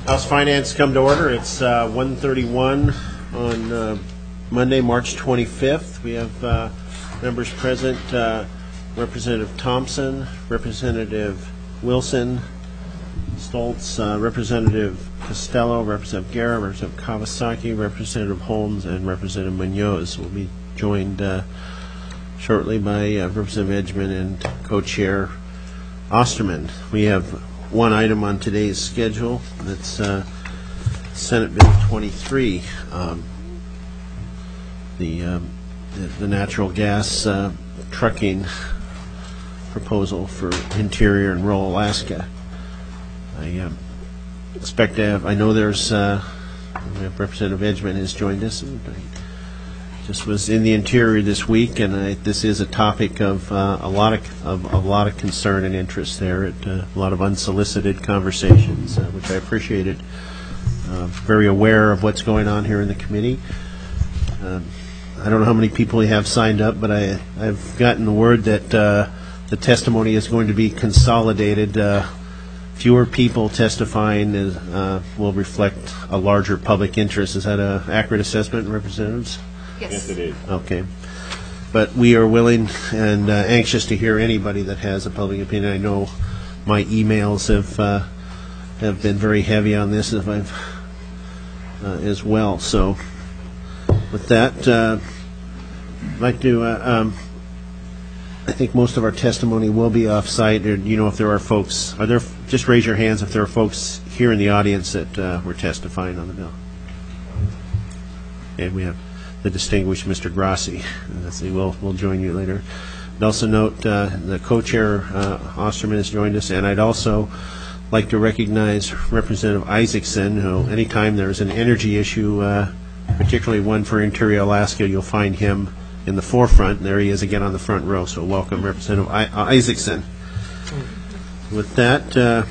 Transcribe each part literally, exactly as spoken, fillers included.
House Finance come to order. It's uh, one thirty-one on uh, Monday, March twenty-fifth. We have uh, members present, uh, Representative Thompson, Representative Wilson, Stoltz, uh, Representative Costello, Representative Guerra, Representative Kawasaki, Representative Holmes, and Representative Munoz. Will be joined uh, shortly by uh, Representative Edgman and Co-Chair Osterman. We have one item on today's schedule. That's uh, Senate Bill twenty-three, um, the, um, the the natural gas uh, trucking proposal for interior and rural Alaska. I um, expect to have. I know there's. Uh, we have Representative Edgman has joined us. And I just was in the interior this week, and I, this is a topic of uh, a lot of, of a lot of concern and interest there. At uh, a lot of unsolicited conversations, uh, which I appreciated. Uh, very aware of what's going on here in the committee. Uh, I don't know how many people we have signed up, but I I've gotten the word that uh, the testimony is going to be consolidated. Uh, fewer people testifying is, uh, will reflect a larger public interest. Is that an accurate assessment, representatives? Yes. Yes, it is. Okay. But we are willing and uh, anxious to hear anybody that has a public opinion. I know my emails have uh, have been very heavy on this if I've, uh, as well. So with that, uh, I'd like to, uh, um, I think most of our testimony will be off-site. Or, you know, if there are folks, are there, just raise your hands if there are folks here in the audience that uh, were testifying on the bill. And we have the distinguished Mister Grassi. Uh, we'll, we'll join you later. I'd also note uh, the co-chair, uh, Osterman, has joined us, and I'd also like to recognize Representative Isaacson, who anytime there's an energy issue, uh, particularly one for interior Alaska, you'll find him in the forefront. There he is again on the front row, so welcome, Representative I uh, Isaacson. With that, uh,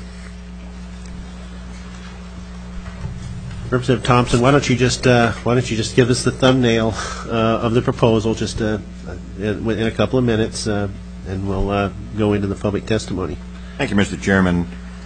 Representative Thompson, why don't you just uh, why don't you just give us the thumbnail uh, of the proposal, just uh, in, in a couple of minutes, uh, and we'll uh, go into the public testimony. Thank you, Mister Chairman.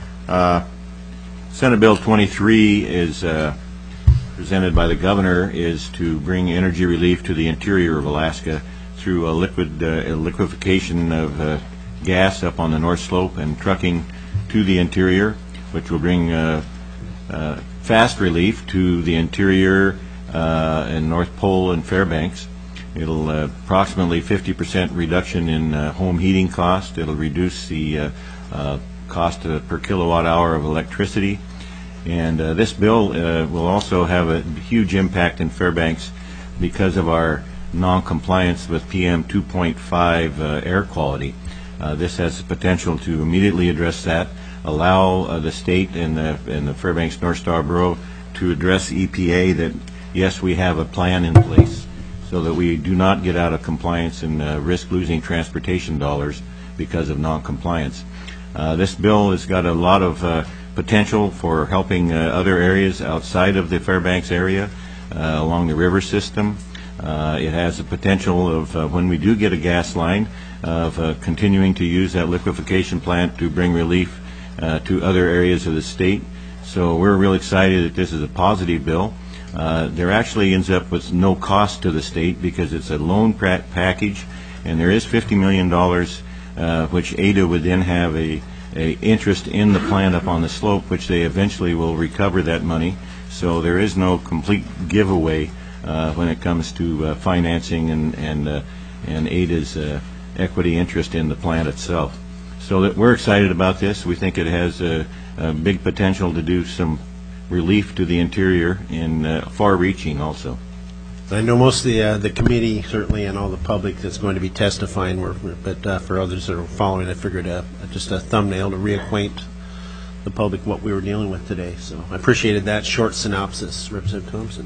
Uh, Senate Bill twenty-three is uh, presented by the governor is to bring energy relief to the interior of Alaska through a liquid uh, a liquefaction of uh, gas up on the North Slope and trucking to the interior, which will bring uh, uh, fast relief to the interior uh, and North Pole and Fairbanks. It'll uh, approximately fifty percent reduction in uh, home heating cost. It'll reduce the uh, uh, cost uh, per kilowatt hour of electricity. And uh, this bill uh, will also have a huge impact in Fairbanks because of our non-compliance with P M two point five uh, air quality. Uh, this has the potential to immediately address that, allow uh, the state and the, and the Fairbanks North Star Borough to address E P A that, yes, we have a plan in place so that we do not get out of compliance and uh, risk losing transportation dollars because of non-compliance. Uh, this bill has got a lot of uh, potential for helping uh, other areas outside of the Fairbanks area uh, along the river system. Uh, it has the potential of, uh, when we do get a gas line, of uh, continuing to use that liquefaction plant to bring relief uh, to other areas of the state. So we're real excited that this is a positive bill. Uh, there actually ends up with no cost to the state because it's a loan package, and there is fifty million dollars uh, which A D A would then have a, a interest in the plant up on the slope, which they eventually will recover that money. So there is no complete giveaway uh, when it comes to uh, financing and and, uh, and A D A's uh, equity interest in the plant itself. So that we're excited about this. We think it has a, a big potential to do some relief to the interior and uh, far-reaching also. I know most of the uh, the committee, certainly, and all the public that's going to be testifying, were, but uh, for others that are following, I figured uh, just a thumbnail to reacquaint the public what we were dealing with today. So I appreciated that short synopsis, Representative Thompson.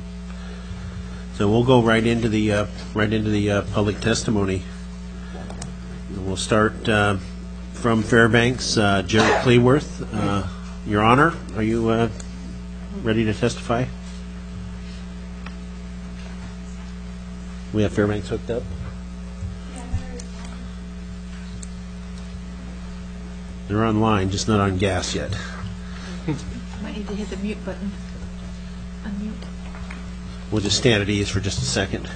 So we'll go right into the uh, right into the uh, public testimony. And we'll start uh, from Fairbanks. Uh, Jerry Cleworth, uh, Your Honor, are you uh, ready to testify? We have Fairbanks hooked up. They're online, just not on gas yet. My need to hit the mute button. Unmute. We'll just stand at ease for just a second.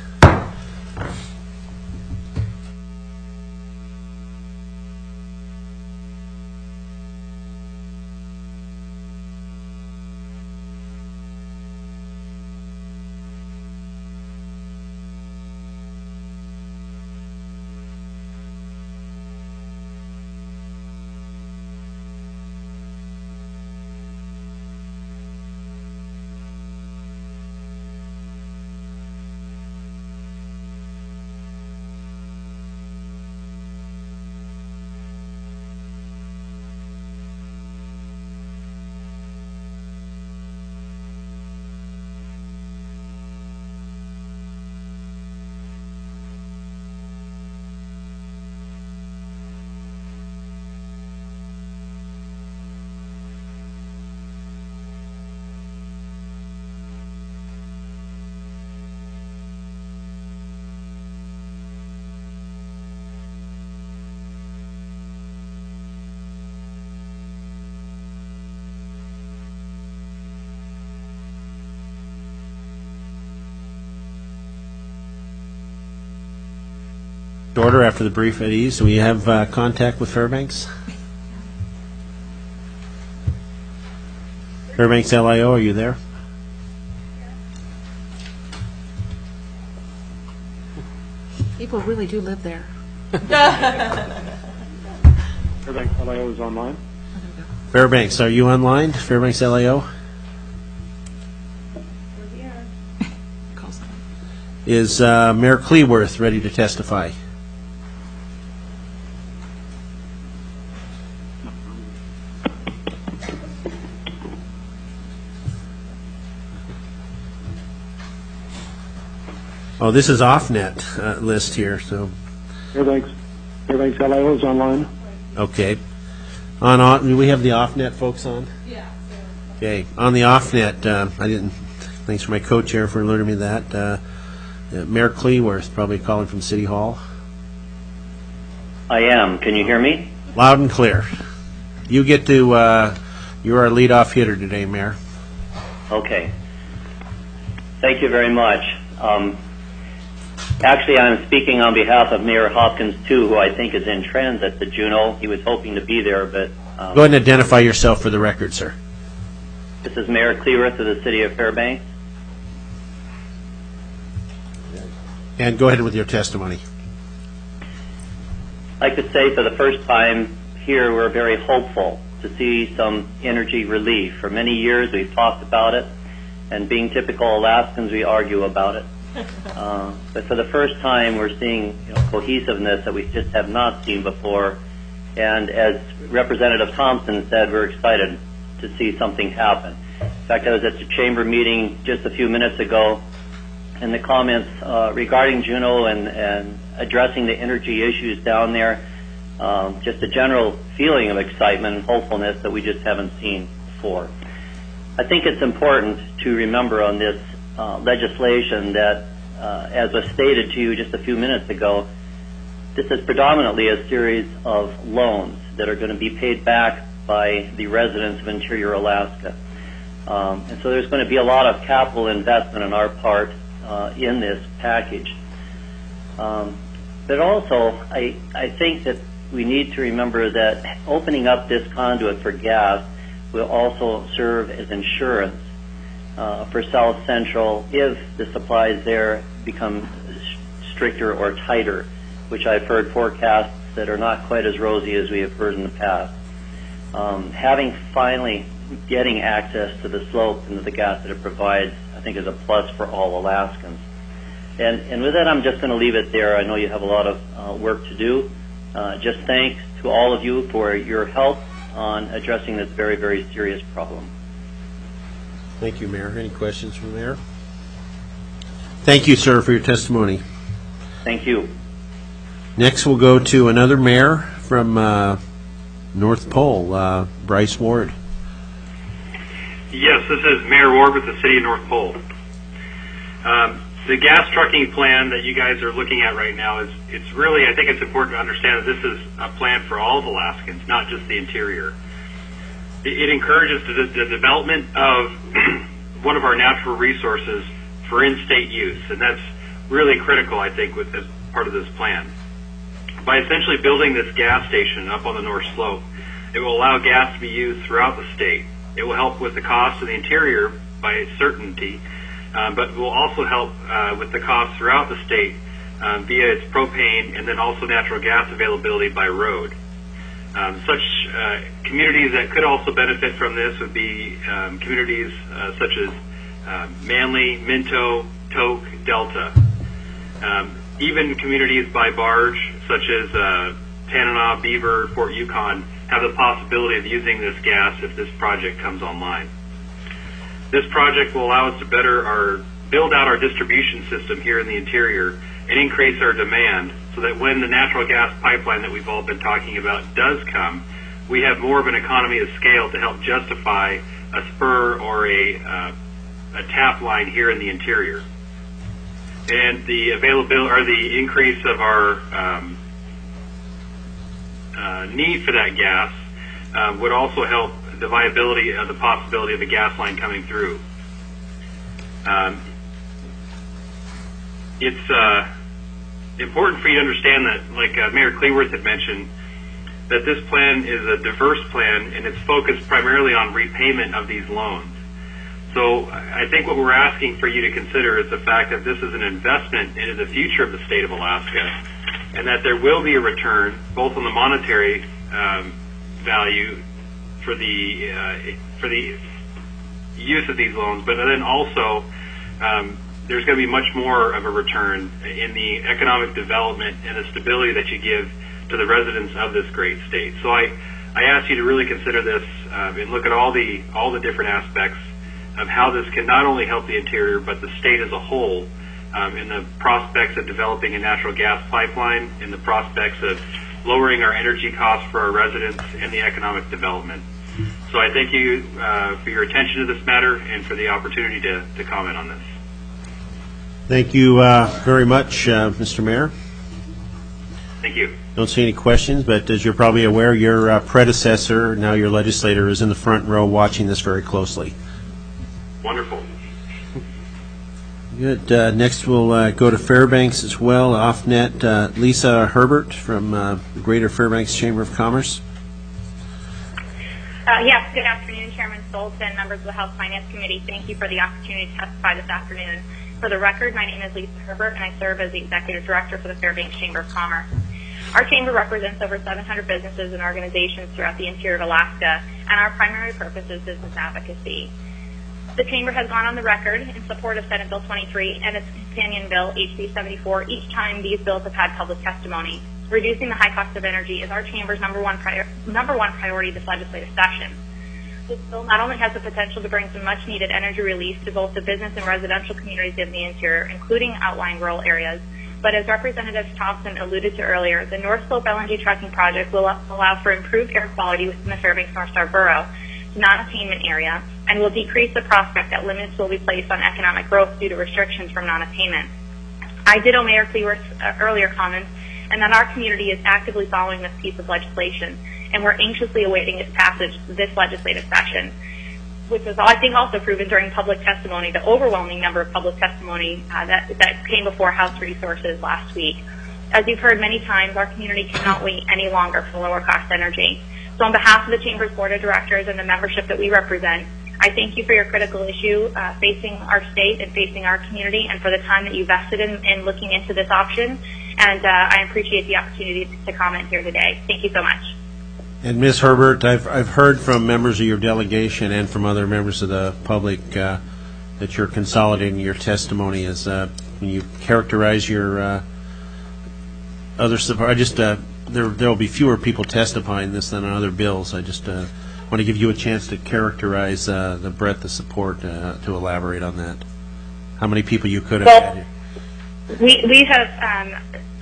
Order after the brief at ease. Do we have uh, contact with Fairbanks? Fairbanks L I O, are you there? People really do live there. Fairbanks L I O is online. Fairbanks, are you online? Fairbanks L I O? Call someone. Is uh, Mayor Cleworth ready to testify? Oh, this is off-net uh, list here, so, Fairbanks, Fairbanks L I O is online. okay. On, on, do we have the off-net folks on? Yeah. Okay, on the off-net, uh, I didn't, thanks for my co-chair for alerting me that. Uh, uh, Mayor Cleworth, probably calling from City Hall. I am. Can you hear me? Loud and clear. You get to, uh, you're our lead-off hitter today, Mayor. Okay. Thank you very much. Um, actually, I'm speaking on behalf of Mayor Hopkins, too, who I think is in transit to Juneau. He was hoping to be there, but... Um, Go ahead and identify yourself for the record, sir. This is Mayor Cleworth of the City of Fairbanks. And go ahead with your testimony. I'd like to say for the first time here, we're very hopeful to see some energy relief. For many years, we've talked about it, and being typical Alaskans, we argue about it. Uh, but for the first time, we're seeing you know, cohesiveness that we just have not seen before. And as Representative Thompson said, we're excited to see something happen. In fact, I was at the chamber meeting just a few minutes ago, and the comments uh, regarding Juneau and, and addressing the energy issues down there, um, just a general feeling of excitement and hopefulness that we just haven't seen before. I think it's important to remember on this uh, legislation that, uh, as was stated to you just a few minutes ago, this is predominantly a series of loans that are going to be paid back by the residents of Interior Alaska. Um, and so there's going to be a lot of capital investment on our part uh, in this package. Um, but also, I, I think that we need to remember that opening up this conduit for gas will also serve as insurance uh, for South Central if the supplies there become stricter or tighter, which I've heard forecasts that are not quite as rosy as we have heard in the past. Um, having finally getting access to the slope and to the gas that it provides, I think is a plus for all Alaskans. And, and with that, I'm just going to leave it there. I know you have a lot of uh, work to do. Uh, just thanks to all of you for your help on addressing this very, very serious problem. Thank you, Mayor. Any questions from the Mayor? Thank you, sir, for your testimony. Thank you. Next, we'll go to another mayor from uh, North Pole, uh, Bryce Ward. Yes, this is Mayor Ward with the City of North Pole. Um, the gas trucking plan that you guys are looking at right now is, it's really, I think it's important to understand that this is a plan for all of Alaskans, not just the interior. it, it encourages the, the development of one of our natural resources for in-state use, and that's really critical, I think, with as part of this plan. By essentially building this gas station up on the North Slope, it will allow gas to be used throughout the state. It will help with the cost of the interior by certainty, um, but will also help uh, with the cost throughout the state um, via its propane and then also natural gas availability by road. Um, such uh, communities that could also benefit from this would be um, communities uh, such as uh, Manly, Minto, Tok, Delta. Um, even communities by barge such as uh, Tanana, Beaver, Fort Yukon have the possibility of using this gas if this project comes online. This project will allow us to better our build out our distribution system here in the interior and increase our demand so that when the natural gas pipeline that we've all been talking about does come, we have more of an economy of scale to help justify a spur or a, uh, a tap line here in the interior. And the availability or the increase of our um, uh, need for that gas uh, would also help the viability of the possibility of a gas line coming through. Um, it's uh, important for you to understand that, like uh, Mayor Cleworth had mentioned, that this plan is a diverse plan and it's focused primarily on repayment of these loans. So I think what we're asking for you to consider is the fact that this is an investment into the future of the state of Alaska and that there will be a return both on the monetary um, value for the uh, for the use of these loans, but then also um, there's going to be much more of a return in the economic development and the stability that you give to the residents of this great state. So I, I ask you to really consider this um, and look at all the all the different aspects of how this can not only help the interior but the state as a whole um, in the prospects of developing a natural gas pipeline, in the prospects of lowering our energy costs for our residents and the economic development. So I thank you uh, for your attention to this matter and for the opportunity to, to comment on this. Thank you uh, very much, uh, Mister Mayor. Thank you. Don't see any questions, but as you're probably aware, your uh, predecessor, now your legislator, is in the front row watching this very closely. Wonderful. Good. Uh, next we'll uh, go to Fairbanks as well. Off-net, uh, Lisa Herbert from uh, the Greater Fairbanks Chamber of Commerce. Uh, yes, good afternoon, Chairman Stoltz and members of the House Finance Committee. Thank you for the opportunity to testify this afternoon. For the record, my name is Lisa Herbert, and I serve as the Executive Director for the Fairbanks Chamber of Commerce. Our chamber represents over seven hundred businesses and organizations throughout the interior of Alaska, and our primary purpose is business advocacy. The Chamber has gone on the record in support of Senate Bill twenty-three and its companion bill, H B seventy-four, each time these bills have had public testimony. Reducing the high cost of energy is our Chamber's number one, prior, number one priority this legislative session. This bill not only has the potential to bring some much-needed energy relief to both the business and residential communities in the interior, including outlying rural areas, but as Representative Thompson alluded to earlier, the North Slope L N G trucking project will allow for improved air quality within the Fairbanks North Star Borough to non-attainment area and will decrease the prospect that limits will be placed on economic growth due to restrictions from non-attainment. I ditto Mayor Cleworth's uh, earlier comments, and that our community is actively following this piece of legislation, and we're anxiously awaiting its passage this legislative session, which was, I think, also proven during public testimony, the overwhelming number of public testimony uh, that, that came before House Resources last week. As you've heard many times, our community cannot wait any longer for lower cost energy. So on behalf of the Chamber's Board of Directors and the membership that we represent, I thank you for your critical issue uh, facing our state and facing our community, and for the time that you vested in, in looking into this option. And uh, I appreciate the opportunity to comment here today. Thank you so much. And Miz Herbert, I've I've heard from members of your delegation and from other members of the public uh, that you're consolidating your testimony as uh, when you characterize your uh, other support. I just uh, there there will be fewer people testifying this than on other bills. I just uh, want to give you a chance to characterize uh, the breadth of support uh, to elaborate on that. How many people you could have well, had? We we have. Um,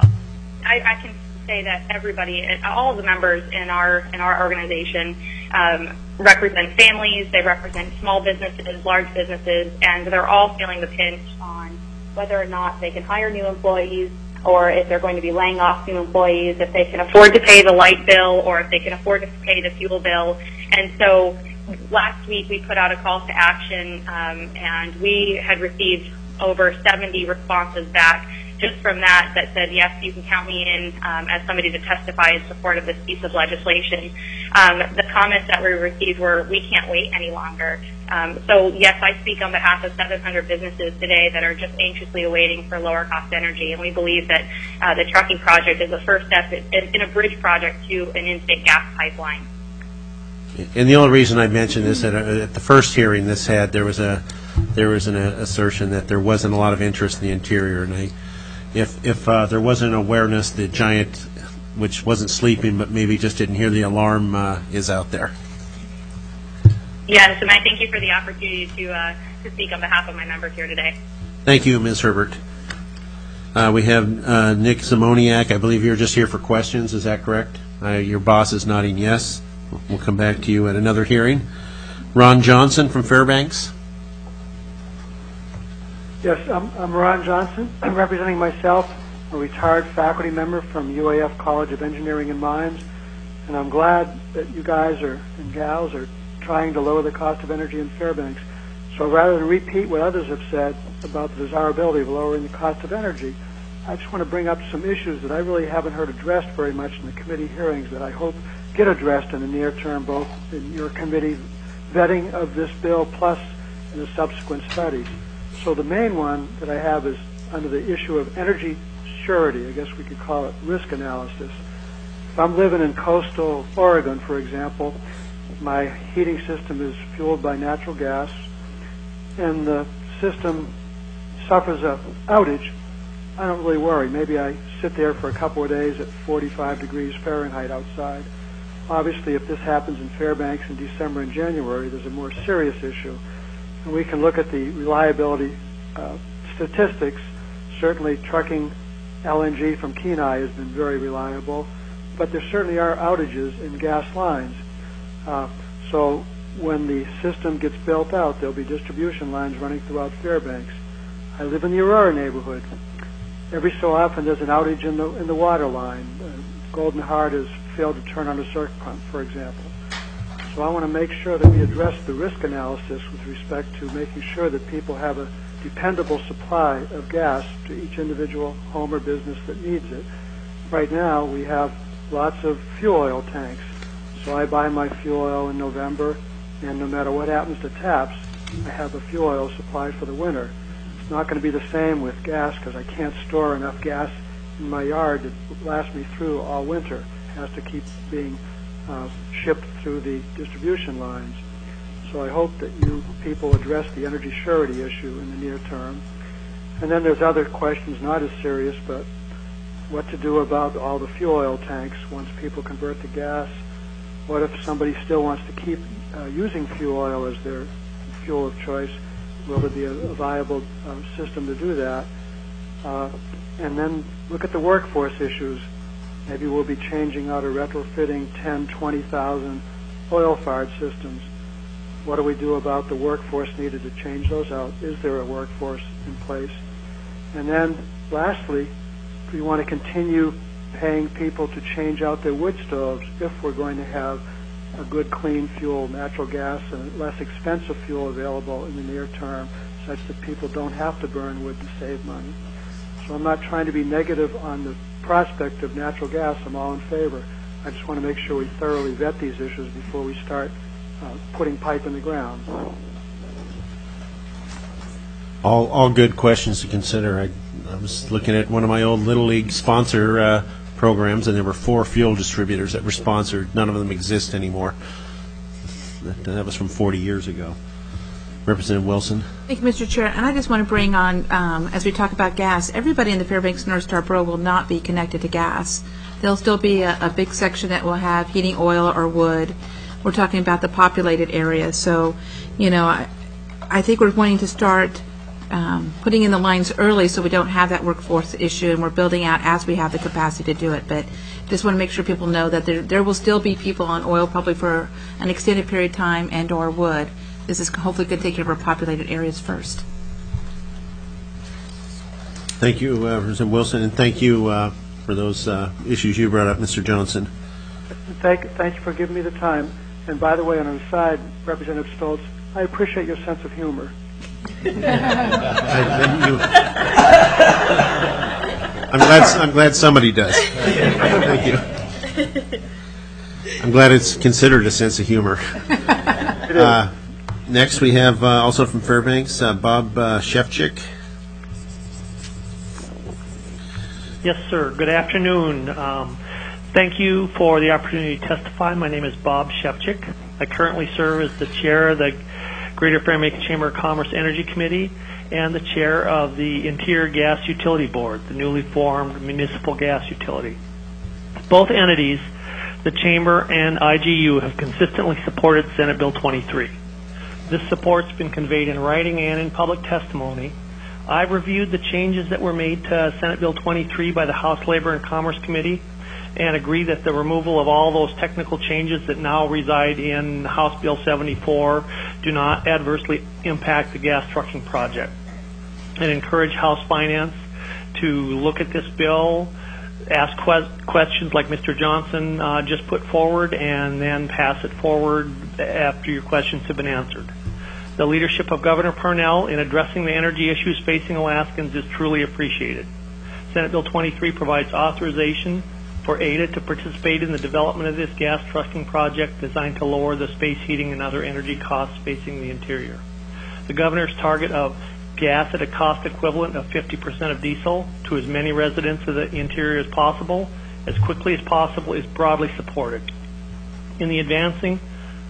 I, I can say that everybody, all of the members in our in our organization, um, represent families. They represent small businesses, large businesses, and they're all feeling the pinch on whether or not they can hire new employees, or if they're going to be laying off new employees, if they can afford to pay the light bill, or if they can afford to pay the fuel bill. And so last week we put out a call to action, um, and we had received over seventy responses back just from that that said, yes, you can count me in um, as somebody to testify in support of this piece of legislation. Um, the comments that we received were, we can't wait any longer. Um, so, yes, I speak on behalf of seven hundred businesses today that are just anxiously awaiting for lower cost energy, and we believe that uh, the trucking project is the first step in, in a bridge project to an in-state gas pipeline. And the only reason I mentioned this, at, at the first hearing this had, there was a there was an assertion that there wasn't a lot of interest in the interior, and I, if if uh, there wasn't awareness, the giant, which wasn't sleeping but maybe just didn't hear the alarm, uh, is out there. Yes, and I thank you for the opportunity to uh, to speak on behalf of my members here today. Thank you, Miz Herbert. Uh, we have uh, Nick Zamoniak. I believe you're just here for questions. Is that correct? Uh, your boss is nodding yes. We'll come back to you at another hearing. Ron Johnson from Fairbanks. Yes, I'm, I'm Ron Johnson. I'm representing myself, a retired faculty member from U A F College of Engineering and Mines, and I'm glad that you guys are and gals are trying to lower the cost of energy in Fairbanks. So rather than repeat what others have said about the desirability of lowering the cost of energy, I just want to bring up some issues that I really haven't heard addressed very much in the committee hearings that I hope get addressed in the near term, both in your committee vetting of this bill plus in the subsequent studies. So the main one that I have is under the issue of energy surety. I guess we could call it risk analysis. If I'm living in coastal Oregon, for example, my heating system is fueled by natural gas, and the system suffers an outage, I don't really worry. Maybe I sit there for a couple of days at forty-five degrees Fahrenheit outside. Obviously, if this happens in Fairbanks in December and January, there's a more serious issue. And we can look at the reliability uh, statistics. Certainly, trucking L N G from Kenai has been very reliable, but there certainly are outages in gas lines. Uh, so when the system gets built out, there'll be distribution lines running throughout Fairbanks. I live in the Aurora neighborhood. Every so often, there's an outage in the in the water line. Uh, Golden Heart has failed to turn on a circuit pump, for example. So I want to make sure that we address the risk analysis with respect to making sure that people have a dependable supply of gas to each individual home or business that needs it. Right now, we have lots of fuel oil tanks. So I buy my fuel oil in November, and no matter what happens to taps, I have a fuel oil supply for the winter. It's not going to be the same with gas because I can't store enough gas in my yard to last me through all winter. It has to keep being uh, shipped through the distribution lines. So I hope that you people address the energy surety issue in the near term. And then there's other questions not as serious, but what to do about all the fuel oil tanks once people convert to gas. What if somebody still wants to keep uh, using fuel oil as their fuel of choice? Will there be a, a viable uh, system to do that? Uh, and then look at the workforce issues. Maybe we'll be changing out or retrofitting ten, twenty thousand oil-fired systems. What do we do about the workforce needed to change those out? Is there a workforce in place? And then, lastly, if we want to continue paying people to change out their wood stoves if we're going to have a good, clean fuel, natural gas, and less expensive fuel available in the near term, such that people don't have to burn wood to save money. So I'm not trying to be negative on the prospect of natural gas. I'm all in favor. I just want to make sure we thoroughly vet these issues before we start uh, putting pipe in the ground. All all good questions to consider. I, I was looking at one of my old Little League sponsor uh, programs, and there were four fuel distributors that were sponsored. None of them exist anymore. That, that was from forty years ago. Representative Wilson. Thank you, Mister Chair. And I just want to bring on, um, as we talk about gas, everybody in the Fairbanks North Star Borough will not be connected to gas. There'll still be a, a big section that will have heating oil or wood. We're talking about the populated area. So, you know, I, I think we're wanting to start um, putting in the lines early so we don't have that workforce issue, and we're building out as we have the capacity to do it. But just want to make sure people know that there, there will still be people on oil probably for an extended period of time and or wood. This is hopefully going to take care of our populated areas first. Thank you, uh, Representative Wilson, and thank you uh, for those uh, issues you brought up, Mister Johnson. Thank, thank you for giving me the time. And by the way, on an aside, Representative Stoltz, I appreciate your sense of humor. I, you, I'm glad. I'm glad somebody does. Thank you. I'm glad it's considered a sense of humor. Uh, next, we have uh, also from Fairbanks, uh, Bob uh, Shevchik. Yes, sir. Good afternoon. Um, thank you for the opportunity to testify. My name is Bob Shevchik. I currently serve as the chair of the Greater Fairbanks Chamber of Commerce Energy Committee and the chair of the Interior Gas Utility Board, the newly formed municipal gas utility. Both entities, the Chamber and I G U, have consistently supported Senate Bill twenty-three. This support's been conveyed in writing and in public testimony. I've reviewed the changes that were made to Senate Bill twenty-three by the House Labor and Commerce Committee and agree that the removal of all those technical changes that now reside in House Bill seventy-four do not adversely impact the gas trucking project. And encourage House Finance to look at this bill, ask que- questions like Mister Johnson uh, just put forward, and then pass it forward after your questions have been answered. The leadership of Governor Parnell in addressing the energy issues facing Alaskans is truly appreciated. Senate Bill twenty-three provides authorization for A D A to participate in the development of this gas trucking project designed to lower the space heating and other energy costs facing the interior. The governor's target of gas at a cost equivalent of fifty percent of diesel to as many residents of the interior as possible, as quickly as possible, is broadly supported. In the advancing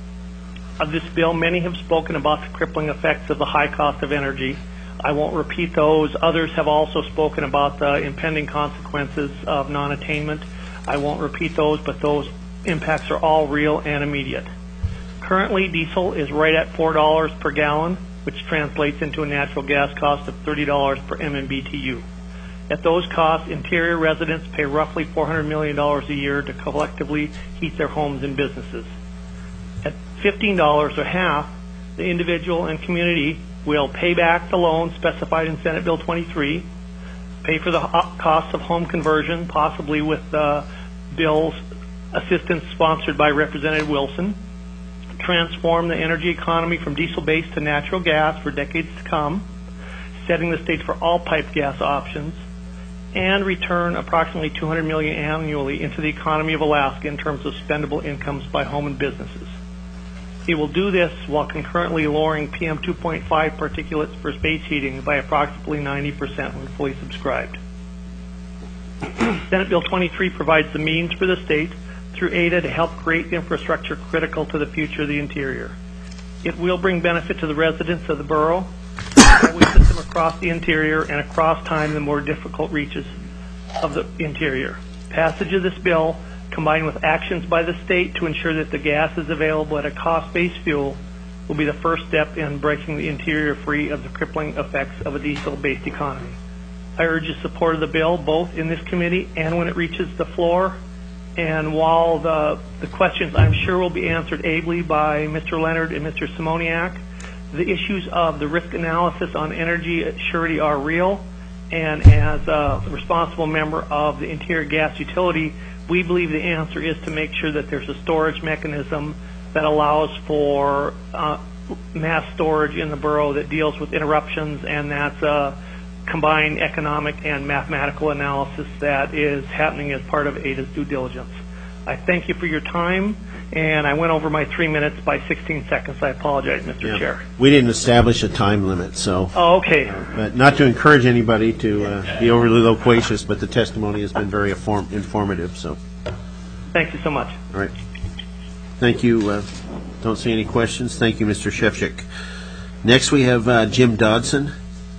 of this bill, many have spoken about the crippling effects of the high cost of energy. I won't repeat those. Others have also spoken about the impending consequences of non-attainment. I won't repeat those, but those impacts are all real and immediate. Currently, diesel is right at four dollars per gallon, which translates into a natural gas cost of thirty dollars per M M B T U. At those costs, interior residents pay roughly four hundred million dollars a year to collectively heat their homes and businesses. At fifteen dollars or half, the individual and community will pay back the loan specified in Senate Bill twenty-three, pay for the costs of home conversion, possibly with the bill's assistance sponsored by Representative Wilson, transform the energy economy from diesel-based to natural gas for decades to come, setting the stage for all pipe gas options, and return approximately two hundred million dollars annually into the economy of Alaska in terms of spendable incomes by home and businesses. It will do this while concurrently lowering P M two point five particulates for space heating by approximately ninety percent when fully subscribed. Senate Bill twenty-three provides the means for the state through A D A to help create the infrastructure critical to the future of the interior. It will bring benefit to the residents of the borough, the highway system across the interior, and across time the more difficult reaches of the interior. Passage of this bill, combined with actions by the state to ensure that the gas is available at a cost-based fuel, will be the first step in breaking the interior free of the crippling effects of a diesel-based economy. I urge your support of the bill, both in this committee and when it reaches the floor. And while the, the questions I'm sure will be answered ably by Mister Leonard and Mister Simoniak, the issues of the risk analysis on energy surety are real. And as a responsible member of the Interior Gas Utility, we believe the answer is to make sure that there's a storage mechanism that allows for uh, mass storage in the borough that deals with interruptions, and that's a combined economic and mathematical analysis that is happening as part of A D A's due diligence. I thank you for your time, and I went over my three minutes by sixteen seconds. I apologize, Mister Yeah. Chair. We didn't establish a time limit, so. Oh, okay. But not to encourage anybody to uh, be overly loquacious, but the testimony has been very inform- informative, so. Thank you so much. All right. Thank you. Uh, don't see any questions. Thank you, Mister Shevchik. Next, we have uh, Jim Dodson.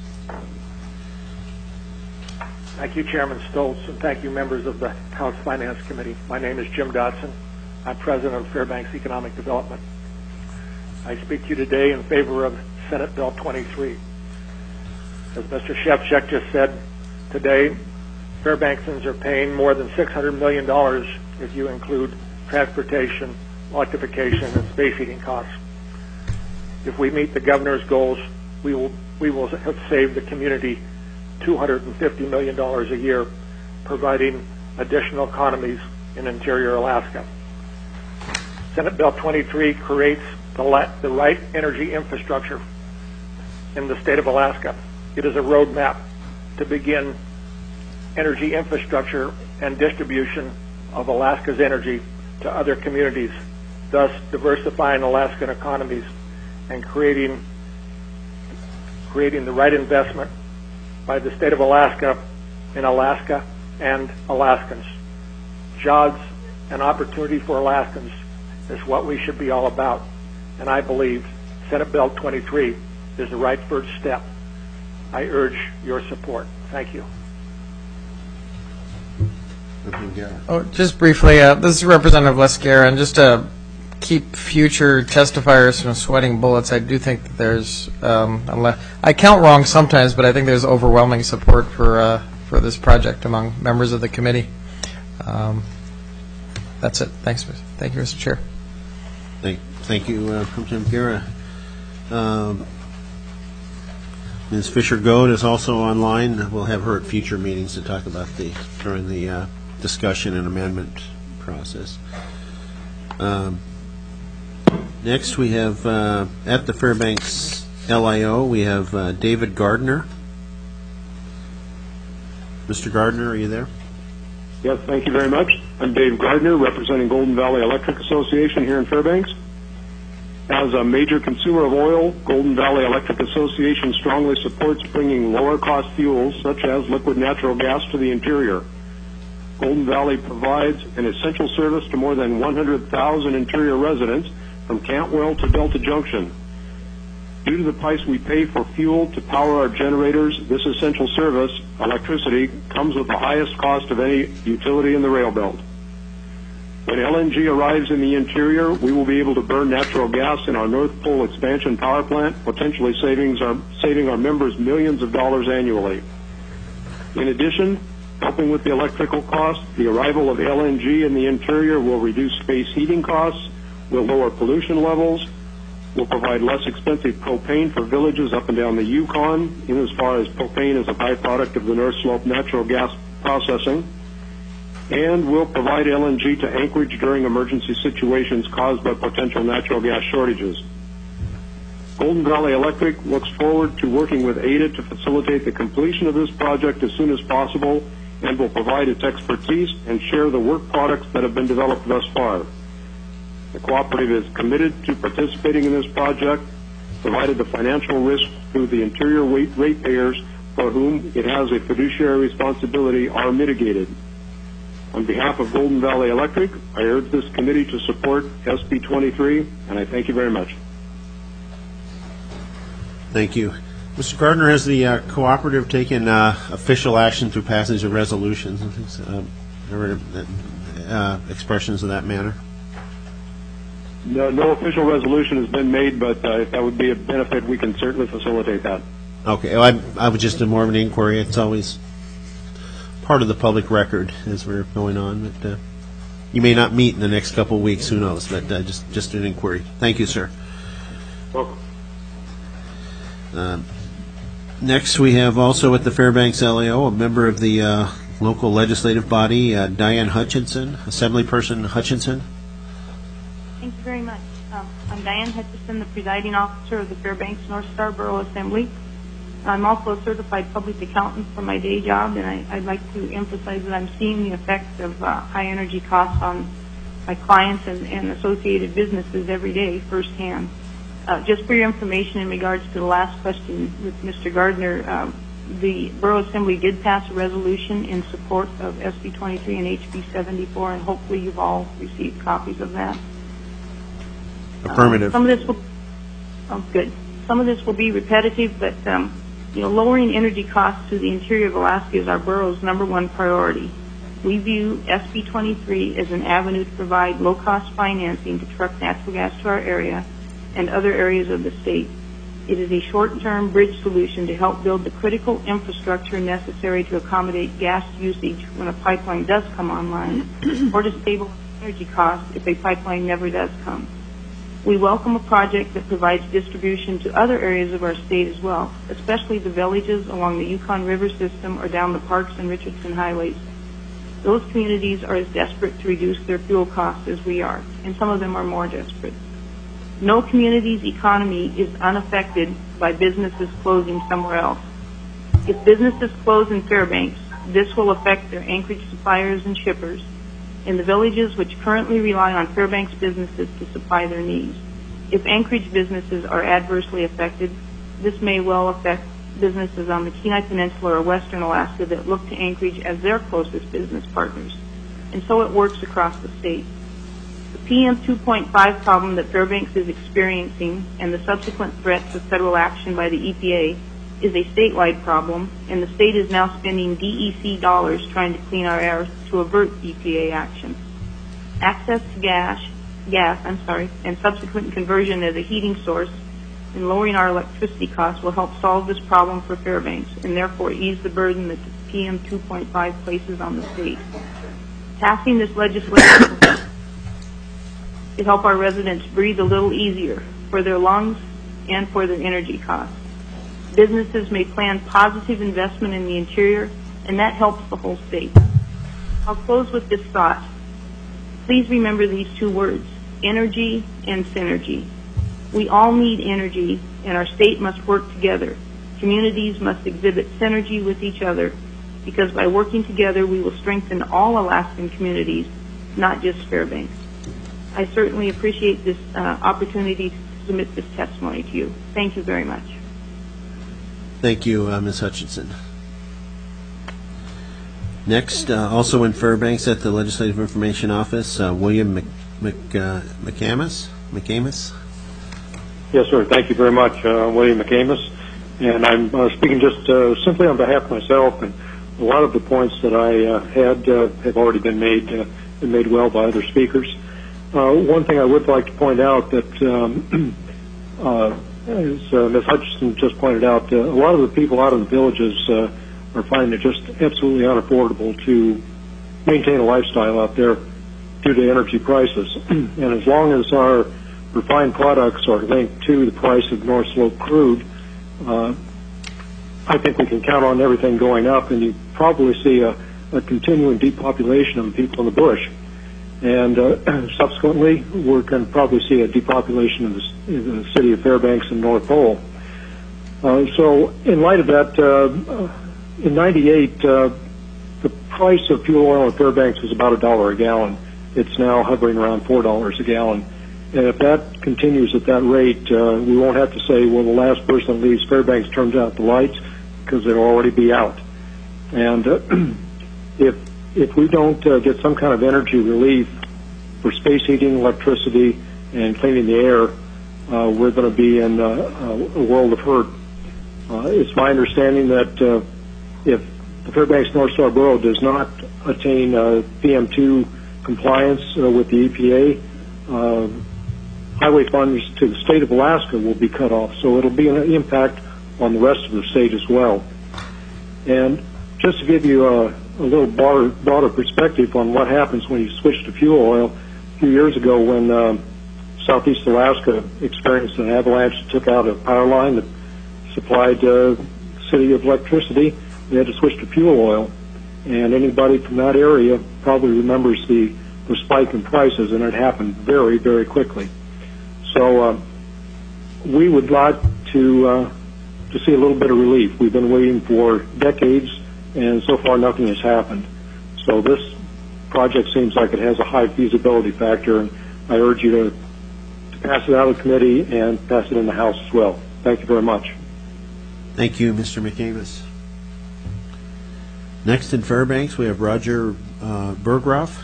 Thank you, Chairman Stoltz, and thank you, members of the House Finance Committee. My name is Jim Dodson. I'm president of Fairbanks Economic Development. I speak to you today in favor of Senate Bill twenty-three. As Mister Shevchik just said, today, Fairbanksans are paying more than six hundred million dollars if you include transportation, electrification, and space heating costs. If we meet the governor's goals, we will we will have saved the community two hundred fifty million dollars a year, providing additional economies in interior Alaska. Senate Bill twenty-three creates the, la- the right energy infrastructure in the state of Alaska. It is a roadmap to begin energy infrastructure and distribution of Alaska's energy to other communities, thus diversifying Alaskan economies and creating creating the right investment by the state of Alaska in Alaska and Alaskans. Jobs and opportunity for Alaskans is what we should be all about, and I believe Senate Bill twenty-three is the right first step. I urge your support. Thank you. Oh, just briefly, uh, this is Representative Les Guerra, and just to keep future testifiers from sweating bullets, I do think that there's, um, unless, I count wrong sometimes, but I think there's overwhelming support for uh, for this project among members of the committee. Um, that's it. Thanks. Thank you, Mister Chair. Thank, thank you, uh, Representative Guerra. Um, Miz Fisher-Goad is also online. We'll have her at future meetings to talk about the during the uh, discussion and amendment process. Um, next, we have uh, at the Fairbanks L I O, we have uh, David Gardner. Mister Gardner, are you there? Yes, thank you very much. I'm Dave Gardner, representing Golden Valley Electric Association here in Fairbanks. As a major consumer of oil, Golden Valley Electric Association strongly supports bringing lower-cost fuels, such as liquid natural gas, to the interior. Golden Valley provides an essential service to more than one hundred thousand interior residents from Cantwell to Delta Junction. Due to the price we pay for fuel to power our generators, this essential service, electricity, comes with the highest cost of any utility in the rail belt. When L N G arrives in the interior, we will be able to burn natural gas in our North Pole expansion power plant, potentially savings our, saving our members millions of dollars annually. In addition, helping with the electrical costs, the arrival of L N G in the interior will reduce space heating costs, will lower pollution levels, will provide less expensive propane for villages up and down the Yukon, in as far as propane is a byproduct of the North Slope natural gas processing, and will provide L N G to Anchorage during emergency situations caused by potential natural gas shortages. Golden Valley Electric looks forward to working with A D A to facilitate the completion of this project as soon as possible, and will provide its expertise and share the work products that have been developed thus far. The cooperative is committed to participating in this project, provided the financial risk to the interior ratepayers for whom it has a fiduciary responsibility are mitigated. On behalf of Golden Valley Electric, I urge this committee to support S B twenty-three, and I thank you very much. Thank you. Mister Gardner, has the uh, cooperative taken uh, official action through passage of resolutions and things, uh, or, uh, expressions of that manner? No, no official resolution has been made, but uh, if that would be a benefit, we can certainly facilitate that. Okay. Well, I, I was just in more of an inquiry. It's always part of the public record as we're going on. But uh, you may not meet in the next couple of weeks. Who knows? But uh, just just an inquiry. Thank you, sir. Welcome. Uh, next, we have also at the Fairbanks L A O a member of the uh, local legislative body, uh, Diane Hutchinson, Assemblyperson Hutchinson. Thank you very much. Um, I'm Diane Hutchinson, the presiding officer of the Fairbanks North Star Borough Assembly. I'm also a certified public accountant for my day job, and I, I'd like to emphasize that I'm seeing the effects of uh, high energy costs on my clients and, and associated businesses every day firsthand. Uh, just for your information in regards to the last question with Mister Gardner, um, the Borough Assembly did pass a resolution in support of S B twenty-three and H B seventy-four, and hopefully you've all received copies of that. Affirmative. Uh, some of this will, oh, good. Some of this will be repetitive, but um, you know, lowering energy costs to the interior of Alaska is our borough's number one priority. We view S B twenty-three as an avenue to provide low-cost financing to truck natural gas to our area and other areas of the state. It is a short-term bridge solution to help build the critical infrastructure necessary to accommodate gas usage when a pipeline does come online, or to stabilize energy costs if a pipeline never does come. We welcome a project that provides distribution to other areas of our state as well, especially the villages along the Yukon River system or down the Parks and Richardson highways. Those communities are as desperate to reduce their fuel costs as we are, and some of them are more desperate. No community's economy is unaffected by businesses closing somewhere else. If businesses close in Fairbanks, this will affect their Anchorage suppliers and shippers in the villages which currently rely on Fairbanks businesses to supply their needs. If Anchorage businesses are adversely affected, this may well affect businesses on the Kenai Peninsula or Western Alaska that look to Anchorage as their closest business partners. And so it works across the state. The P M two point five problem that Fairbanks is experiencing and the subsequent threats of federal action by the E P A is a statewide problem, and the state is now spending D E C dollars trying to clean our air to avert E P A action. Access to gas, gas, I'm sorry, and subsequent conversion as a heating source and lowering our electricity costs will help solve this problem for Fairbanks and therefore ease the burden that the P M two point five places on the state. Passing this legislation to help our residents breathe a little easier for their lungs and for their energy costs. Businesses may plan positive investment in the interior, and that helps the whole state. I'll close with this thought. Please remember these two words, energy and synergy. We all need energy, and our state must work together. Communities must exhibit synergy with each other, because by working together, we will strengthen all Alaskan communities, not just Fairbanks. I certainly appreciate this uh, opportunity to submit this testimony to you. Thank you very much. Thank you, uh, Miz Hutchinson. Next, uh, also in Fairbanks at the Legislative Information Office, uh, William Mc, Mc, uh, McCamus. McCamus. Yes, sir. Thank you very much, uh, William McCamus. And I'm uh, speaking just uh, simply on behalf of myself, and a lot of the points that I uh, had uh, have already been made uh, been made well by other speakers. Uh, one thing I would like to point out that, um, uh, as uh, Miz Hutchinson just pointed out, uh, a lot of the people out in the villages uh, are finding it just absolutely unaffordable to maintain a lifestyle out there due to energy prices. And as long as our refined products are linked to the price of North Slope crude, uh, I think we can count on everything going up, and you probably see a, a continuing depopulation of people in the bush. And uh, subsequently, we're going to probably see a depopulation of the, in the city of Fairbanks and North Pole. Uh, so in light of that, uh, in ninety-eight, uh, the price of fuel oil in Fairbanks was about a dollar a gallon. It's now hovering around four dollars a gallon. And if that continues at that rate, uh, we won't have to say, well, the last person that leaves Fairbanks turns out the lights, because they'll already be out. And uh, if if we don't uh, get some kind of energy relief for space heating, electricity, and cleaning the air, uh, we're going to be in uh, a world of hurt. Uh, it's my understanding that uh, if the Fairbanks North Star Borough does not attain uh, P M two compliance uh, with the E P A, uh, highway funds to the state of Alaska will be cut off. So it'll be an impact on the rest of the state as well. And just to give you a, a little broader, broader perspective on what happens when you switch to fuel oil, a few years ago when um, Southeast Alaska experienced an avalanche that took out a power line that supplied uh, the city of electricity, they had to switch to fuel oil. And anybody from that area probably remembers the, the spike in prices, and it happened very, very quickly. So uh, we would like to uh, to see a little bit of relief. We've been waiting for decades, and so far nothing has happened. So this project seems like it has a high feasibility factor, and I urge you to, to pass it out of committee and pass it in the House as well. Thank you very much. Thank you, Mister McCamus. Next in Fairbanks, we have Roger uh, Berggraf.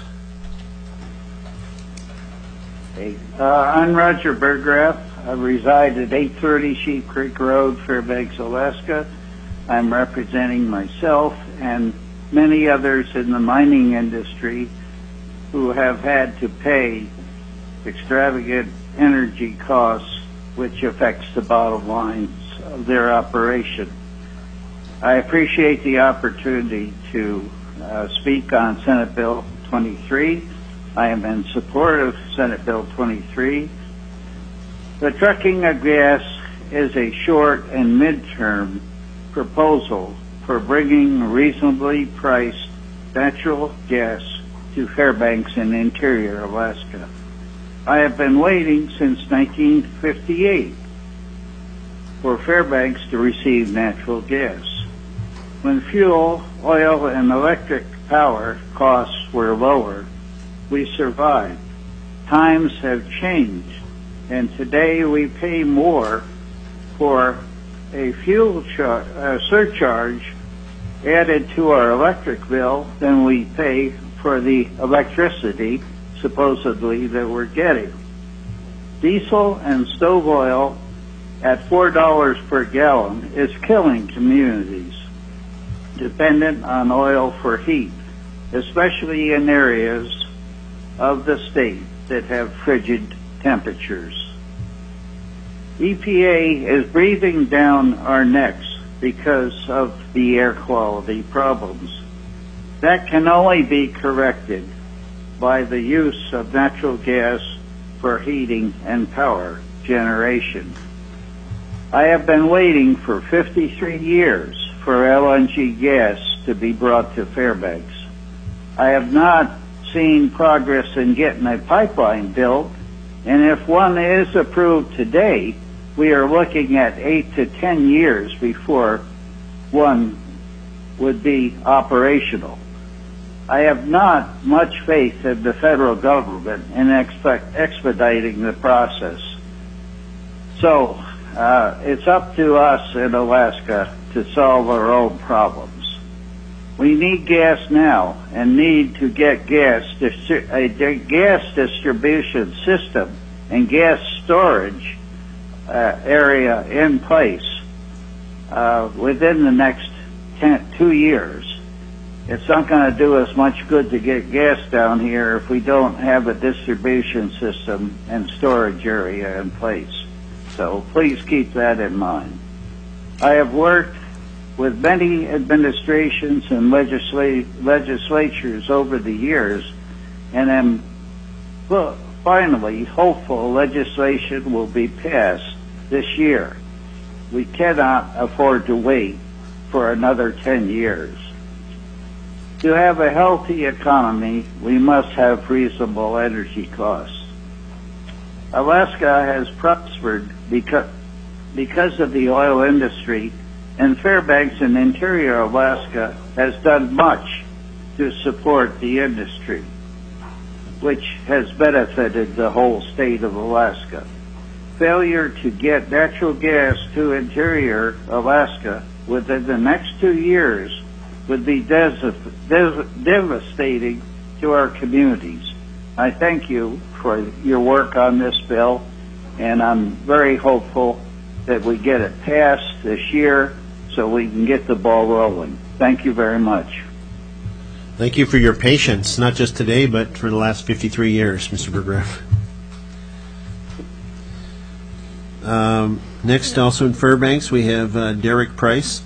Hey, uh, I'm Roger Berggraf. I reside at eight thirty Sheep Creek Road, Fairbanks, Alaska. I'm representing myself and many others in the mining industry who have had to pay extravagant energy costs, which affects the bottom lines of their operation. I appreciate the opportunity to uh, speak on Senate Bill twenty-three. I am in support of Senate Bill twenty-three. The trucking of gas is a short and midterm proposal for bringing reasonably priced natural gas to Fairbanks in interior Alaska. I have been waiting since nineteen fifty-eight for Fairbanks to receive natural gas. When fuel, oil, and electric power costs were lower, we survived. Times have changed, and today we pay more for a fuel char- uh, surcharge added to our electric bill than we pay for the electricity, supposedly, that we're getting. Diesel and stove oil at four dollars per gallon is killing communities dependent on oil for heat, especially in areas of the state that have frigid temperatures. E P A is breathing down our necks because of the air quality problems. That can only be corrected by the use of natural gas for heating and power generation. I have been waiting for fifty-three years for L N G gas to be brought to Fairbanks. I have not seen progress in getting a pipeline built, and if one is approved today, we are looking at eight to ten years before one would be operational. I have not much faith in the federal government in expect, expediting the process. So uh, it's up to us in Alaska to solve our own problems. We need gas now and need to get gas distri- a gas distribution system and gas storage uh, area in place uh, within the next ten, two years. It's not going to do us much good to get gas down here if we don't have a distribution system and storage area in place. So please keep that in mind. I have worked with many administrations and legisla- legislatures over the years, and am well, finally hopeful legislation will be passed this year. We cannot afford to wait for another ten years. To have a healthy economy, we must have reasonable energy costs. Alaska has prospered because, because of the oil industry, and Fairbanks in interior Alaska has done much to support the industry, which has benefited the whole state of Alaska. Failure to get natural gas to interior Alaska within the next two years would be des- des- devastating to our communities. I thank you for your work on this bill, and I'm very hopeful that we get it passed this year so we can get the ball rolling. Thank you very much. Thank you for your patience, not just today, but for the last fifty-three years, Mister Burgraff. Um, next, also in Fairbanks, we have uh, Derek Price.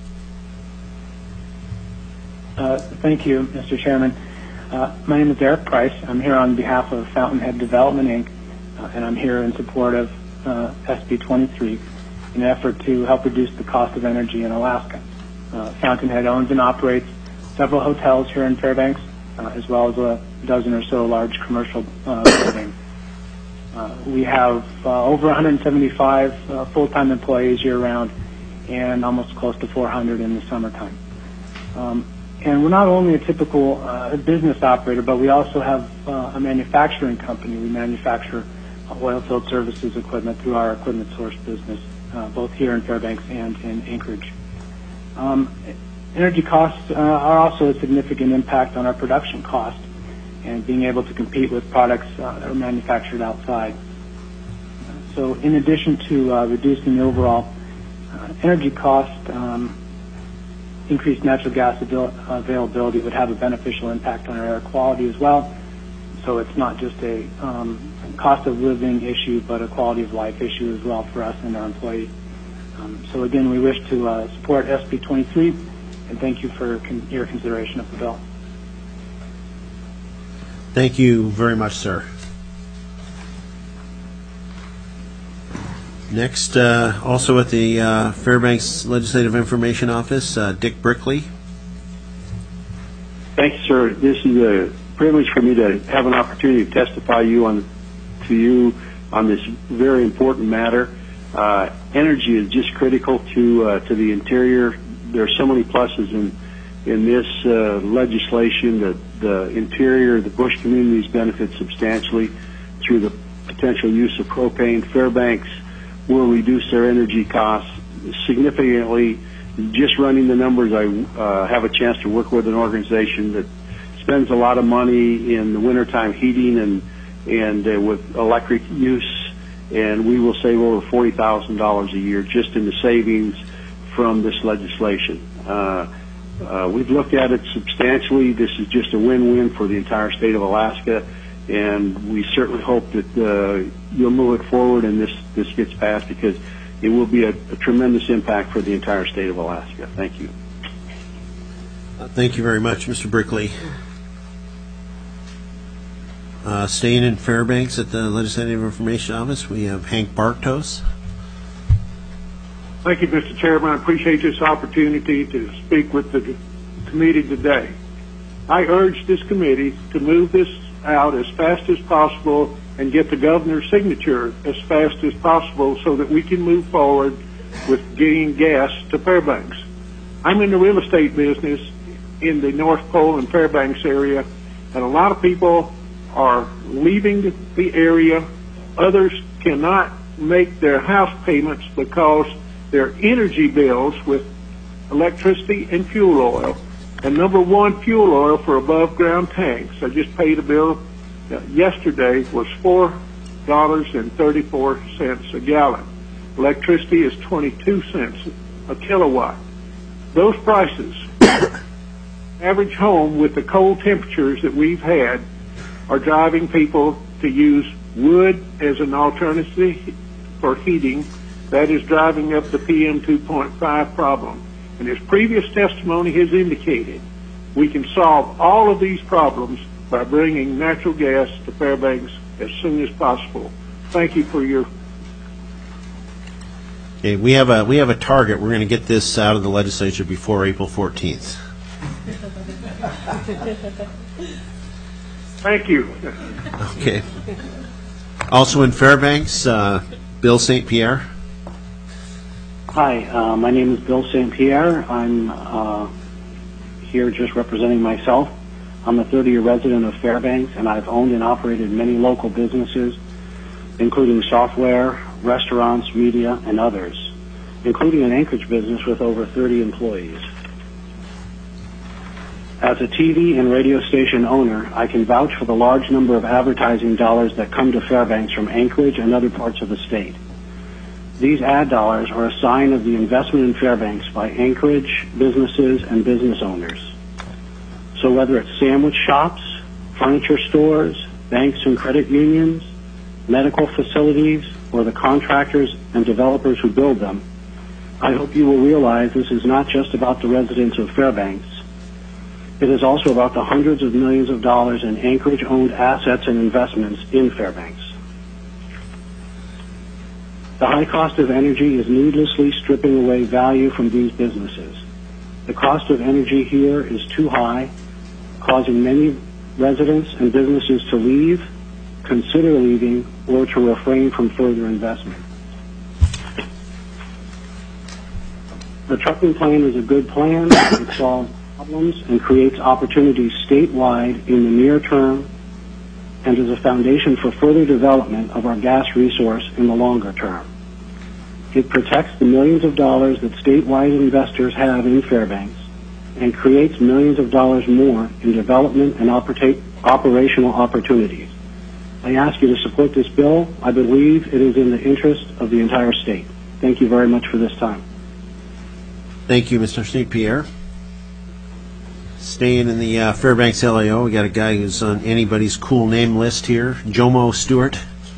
Uh, thank you, Mister Chairman. Uh, my name is Derek Price. I'm here on behalf of Fountainhead Development, Incorporated, uh, and I'm here in support of uh, S B twenty-three in an effort to help reduce the cost of energy in Alaska. Uh, Fountainhead owns and operates several hotels here in Fairbanks, uh, as well as a dozen or so large commercial uh, buildings. Uh, we have uh, over one hundred seventy-five uh, full-time employees year-round and almost close to four hundred in the summertime. Um, And we're not only a typical uh, business operator, but we also have uh, a manufacturing company. We manufacture oil field services equipment through our Equipment Source business, uh, both here in Fairbanks and in Anchorage. Um, energy costs uh, are also a significant impact on our production cost and being able to compete with products uh, that are manufactured outside. So in addition to uh, reducing the overall uh, energy cost, um, increased natural gas avail- availability would have a beneficial impact on our air quality as well. So it's not just a um, cost of living issue, but a quality of life issue as well for us and our employees. Um, so again, we wish to uh, support S B twenty-three, and thank you for con- your consideration of the bill. Thank you very much, sir. Next, uh, also at the uh, Fairbanks Legislative Information Office, uh, Dick Brickley. thank you, sir. This is a privilege for me to have an opportunity to testify you on to you on this very important matter. Uh, energy is just critical to uh, to the interior. There are so many pluses in in this uh, legislation. The the interior, the bush communities benefit substantially through the potential use of propane. Fairbanks will reduce their energy costs significantly. Just running the numbers, I uh, have a chance to work with an organization that spends a lot of money in the wintertime heating and and uh, with electric use, and we will save over forty thousand dollars a year just in the savings from this legislation. Uh, uh, we've looked at it substantially. This is just a win-win for the entire state of Alaska, and we certainly hope that uh, you'll move it forward and this, this gets passed, because it will be a, a tremendous impact for the entire state of Alaska. Thank you. Uh, thank you very much, Mister Brickley. Uh, staying in Fairbanks at the Legislative Information Office, we have Hank Bartos. Thank you, Mister Chairman. I appreciate this opportunity to speak with the committee today. I urge this committee to move this out as fast as possible and get the governor's signature as fast as possible so that we can move forward with getting gas to Fairbanks. I'm in the real estate business in the North Pole and Fairbanks area, and a lot of people are leaving the area. Others cannot make their house payments because their energy bills with electricity and fuel oil, and number one, fuel oil for above ground tanks. I just paid a bill uh, yesterday, was four dollars and thirty-four cents a gallon. Electricity is twenty-two cents a kilowatt. Those prices, average home with the cold temperatures that we've had, are driving people to use wood as an alternative for heating. That is driving up the P M two point five problem. And as previous testimony has indicated, we can solve all of these problems by bringing natural gas to Fairbanks as soon as possible. Thank you for your... Okay, we have a we have a target. We're going to get this out of the legislature before April fourteenth. Thank you. Okay. Also in Fairbanks, uh, Bill Saint Pierre. Hi, uh, my name is Bill Saint Pierre. I'm uh, here just representing myself. I'm a thirty-year resident of Fairbanks, and I've owned and operated many local businesses, including software, restaurants, media, and others, including an Anchorage business with over thirty employees. As a T V and radio station owner, I can vouch for the large number of advertising dollars that come to Fairbanks from Anchorage and other parts of the state. These ad dollars are a sign of the investment in Fairbanks by Anchorage businesses and business owners. So whether it's sandwich shops, furniture stores, banks and credit unions, medical facilities, or the contractors and developers who build them, I hope you will realize this is not just about the residents of Fairbanks. It is also about the hundreds of millions of dollars in Anchorage-owned assets and investments in Fairbanks. The high cost of energy is needlessly stripping away value from these businesses. The cost of energy here is too high, causing many residents and businesses to leave, consider leaving, or to refrain from further investment. The trucking plan is a good plan. It solves problems and creates opportunities statewide in the near term, and is a foundation for further development of our gas resource in the longer term. It protects the millions of dollars that statewide investors have in Fairbanks and creates millions of dollars more in development and operate, operational opportunities. I ask you to support this bill. I believe it is in the interest of the entire state. Thank you very much for this time. Thank you, Mister Saint Pierre. Staying in the uh, Fairbanks L A O, we got a guy who's on anybody's cool name list here, Jomo Stewart.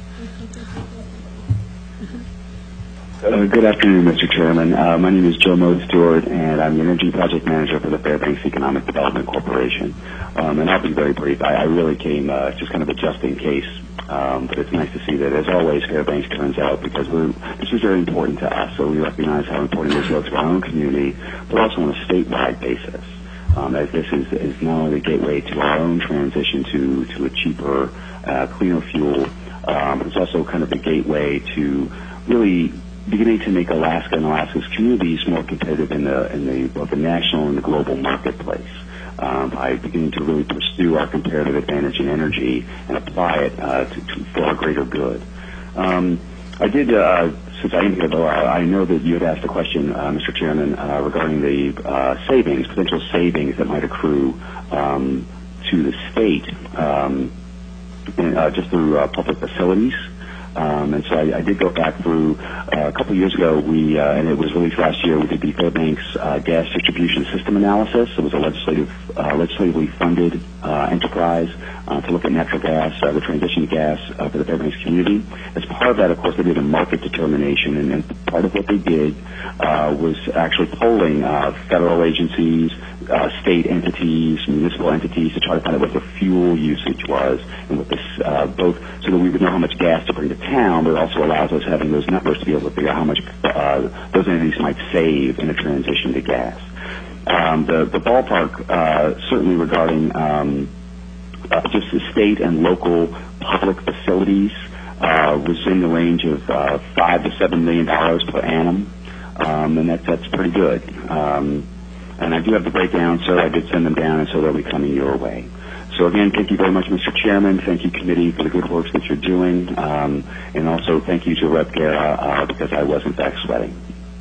Uh, good afternoon, Mister Chairman. Uh, my name is Joe Mode Stewart, and I'm the Energy Project Manager for the Fairbanks Economic Development Corporation. Um, and I'll be very brief. I, I really came uh, just kind of a just in case, um, but it's nice to see that, as always, Fairbanks turns out, because we're, this is very important to us. So we recognize how important this is to our own community, but also on a statewide basis. um, as this is, is not only the gateway to our own transition to, to a cheaper, uh, cleaner fuel, um, but it's also kind of the gateway to really beginning to make Alaska and Alaska's communities more competitive in the in the both the national and the global marketplace um, by beginning to really pursue our comparative advantage in energy and apply it uh, to, to, for our greater good. Um, I did, uh, since I am here though, I, I know that you had asked a question, uh, Mister Chairman, uh, regarding the uh, savings, potential savings that might accrue um, to the state um, in, uh, just through uh, public facilities. Um, and so I, I did go back through uh, a couple of years ago. We uh, and it was released last year. We did the Fairbanks uh, gas distribution system analysis. It was a legislative, uh, legislatively funded uh, enterprise uh, to look at natural gas, uh, the transition to gas uh, for the Fairbanks community. As part of that, of course, they did a market determination, and, and part of what they did uh, was actually polling uh, federal agencies, uh, state entities, municipal entities to try to find out what the fuel usage was and what this uh, both so that we would know how much gas to bring to town, but it also allows us having those numbers to be able to figure out how much uh, those entities might save in a transition to gas. Um, the, the ballpark, uh, certainly regarding um, uh, just the state and local public facilities, uh, was in the range of uh, five to seven million dollars per annum, um, and that's that's pretty good. Um, and I do have the breakdown, so I did send them down, and so they'll be coming your way. So again, thank you very much, Mister Chairman. Thank you, committee, for the good work that you're doing. Um, and also thank you to Representative Guerra, uh, because I was, in fact, sweating.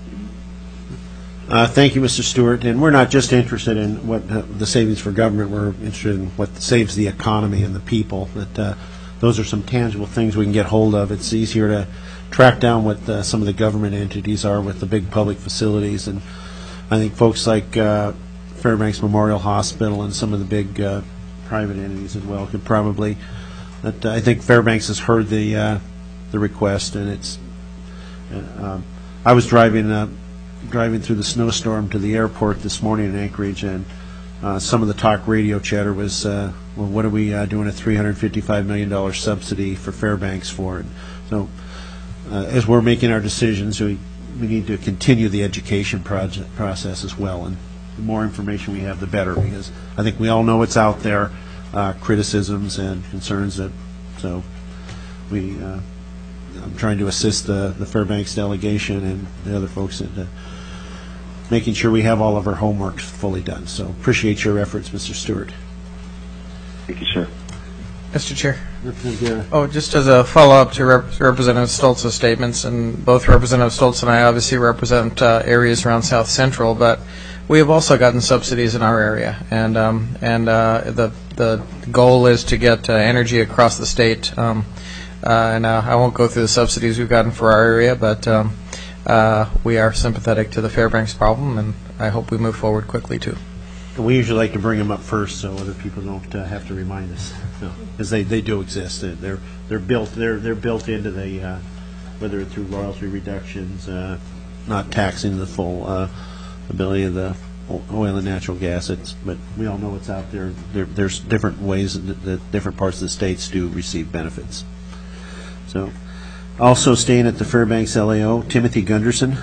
Uh, thank you, Mister Stewart. And we're not just interested in what uh, the savings for government. We're interested in what saves the economy and the people. That uh, those are some tangible things we can get hold of. It's easier to track down what uh, some of the government entities are with the big public facilities. And I think folks like uh, Fairbanks Memorial Hospital and some of the big uh, private entities as well could probably. But uh, I think Fairbanks has heard the uh, the request, and it's. Uh, um, I was driving uh, driving through the snowstorm to the airport this morning in Anchorage, and uh, some of the talk radio chatter was, uh, well, what are we uh, doing a three hundred fifty-five million dollars subsidy for Fairbanks for? And so, uh, as we're making our decisions, we we need to continue the education project process as well. And the more information we have, the better, because I think we all know what's out there, uh, criticisms and concerns that, so we, uh, I'm trying to assist the, the Fairbanks delegation and the other folks in uh, making sure we have all of our homework fully done. So appreciate your efforts, Mister Stewart. Thank you, sir. Mister Chair. Oh, just as a follow-up to Rep- Representative Stoltz's statements, and both Representative Stoltz and I obviously represent uh, areas around South Central, but we have also gotten subsidies in our area, and um, and uh, the the goal is to get uh, energy across the state. Um, uh, and uh, I won't go through the subsidies we've gotten for our area, but um, uh, we are sympathetic to the Fairbanks problem, and I hope we move forward quickly too. And we usually like to bring them up first, so other people don't uh, have to remind us, because no, they, they do exist. They're they're built they're they're built into the uh, whether it's through royalty reductions, uh, not taxing the full uh, ability of the oil and natural gas. It's but we all know what's out there. there there's different ways that, that different parts of the states do receive benefits. So, also staying at the Fairbanks L A O, Timothy Gunderson.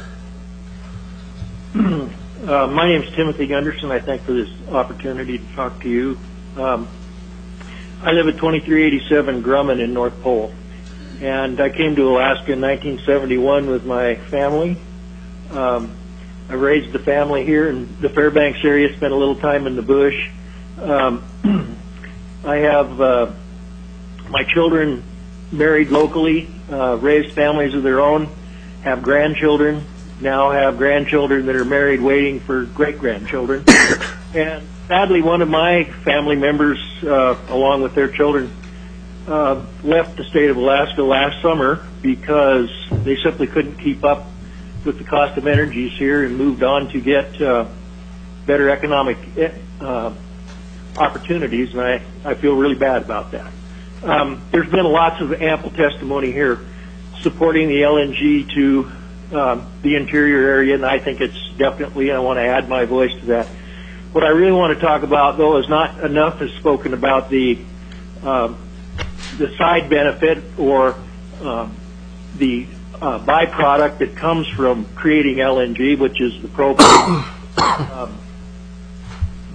Uh, my name is Timothy Gunderson. I thank for this opportunity to talk to you. Um, I live at twenty-three eighty-seven Grumman in North Pole, and I came to Alaska in nineteen seventy-one with my family. Um, I raised the family here in the Fairbanks area, spent a little time in the bush. Um, I have uh, my children married locally, uh, raised families of their own, have grandchildren. Now have grandchildren that are married waiting for great-grandchildren. And sadly, one of my family members, uh, along with their children, uh, left the state of Alaska last summer because they simply couldn't keep up with the cost of energies here and moved on to get uh, better economic uh, opportunities, and I, I feel really bad about that. Um, there's been lots of ample testimony here supporting the L N G to Um, the interior area, and I think it's definitely, I want to add my voice to that. What I really want to talk about, though, is not enough is spoken about the uh, the side benefit or uh, the uh, byproduct that comes from creating L N G, which is the propane. um,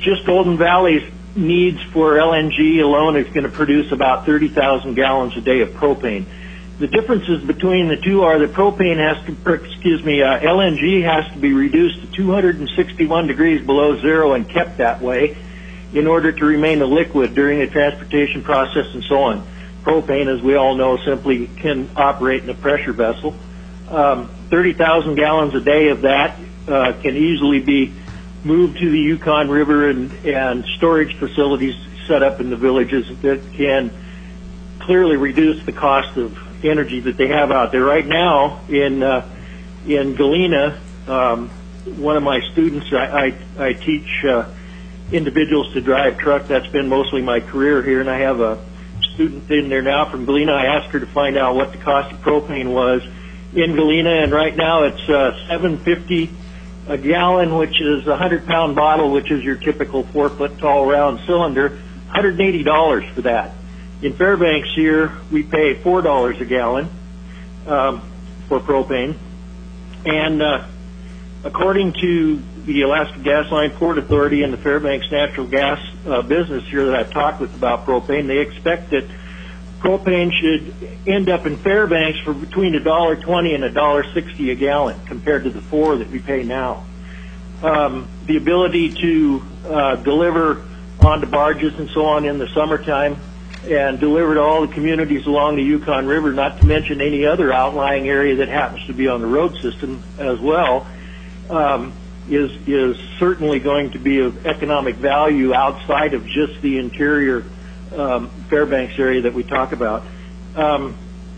just Golden Valley's needs for L N G alone is going to produce about thirty thousand gallons a day of propane. The differences between the two are that propane has to, excuse me, uh, L N G has to be reduced to two hundred sixty-one degrees below zero and kept that way in order to remain a liquid during the transportation process and so on. Propane, as we all know, simply can operate in a pressure vessel. Um, thirty thousand gallons a day of that uh, can easily be moved to the Yukon River and, and storage facilities set up in the villages that can clearly reduce the cost of energy that they have out there. Right now in uh, in Galena, um, one of my students, I, I, I teach uh, individuals to drive truck. That's been mostly my career here, and I have a student in there now from Galena. I asked her to find out what the cost of propane was in Galena, and right now it's uh, seven fifty a gallon, which is a hundred pound bottle, which is your typical four foot tall round cylinder. one hundred eighty dollars for that. In Fairbanks here, we pay four dollars a gallon um, for propane. And uh, according to the Alaska Gas Line Port Authority and the Fairbanks Natural Gas uh, business here that I've talked with about propane, they expect that propane should end up in Fairbanks for between one dollar twenty and one dollar sixty a gallon compared to the four that we pay now. Um, the ability to uh, deliver onto barges and so on in the summertime and deliver to all the communities along the Yukon River, not to mention any other outlying area that happens to be on the road system as well, um, is is certainly going to be of economic value outside of just the interior um, Fairbanks area that we talk about. Um,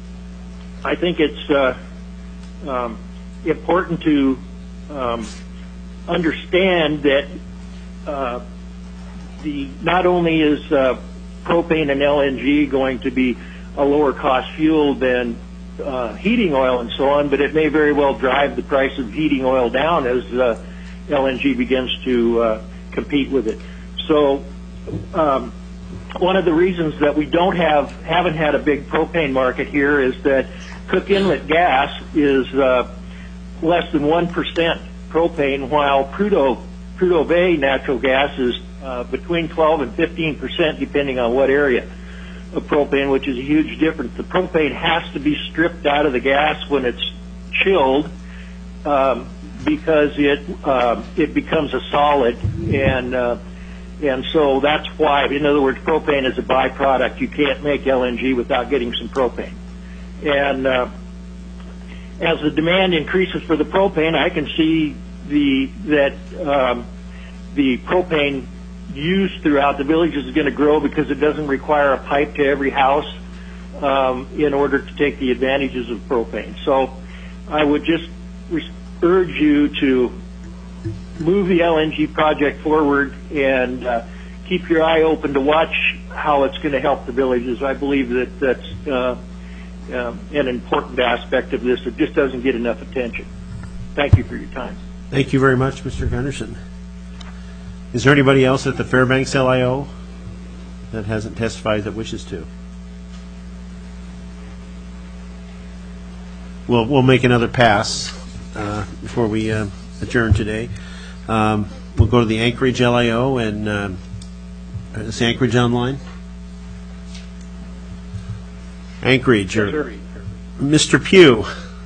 I think it's uh, um, important to um, understand that uh, the not only is uh, propane and L N G going to be a lower cost fuel than uh, heating oil and so on, but it may very well drive the price of heating oil down as uh, L N G begins to uh, compete with it. So um, one of the reasons that we don't have, haven't had a big propane market here is that Cook Inlet gas is uh, less than one percent propane, while Prudhoe, Prudhoe Bay natural gas is uh, between twelve and fifteen percent, depending on what area of propane, which is a huge difference. The propane has to be stripped out of the gas when it's chilled um, because it uh, it becomes a solid, and uh, and so that's why, in other words, propane is a byproduct. You can't make L N G without getting some propane. And uh, as the demand increases for the propane, I can see the that um, the propane use throughout the villages is going to grow because it doesn't require a pipe to every house um, in order to take the advantages of propane. So I would just urge you to move the L N G project forward and uh, keep your eye open to watch how it's going to help the villages. I believe that that's uh, uh, an important aspect of this. It just doesn't get enough attention. Thank you for your time. Thank you very much, Mister Gunderson. Is there anybody else at the Fairbanks L I O that hasn't testified that wishes to? We'll, we'll make another pass uh, before we uh, adjourn today. Um, we'll go to the Anchorage L I O, and uh, is Anchorage online? Anchorage, or Yes, Mister Pugh.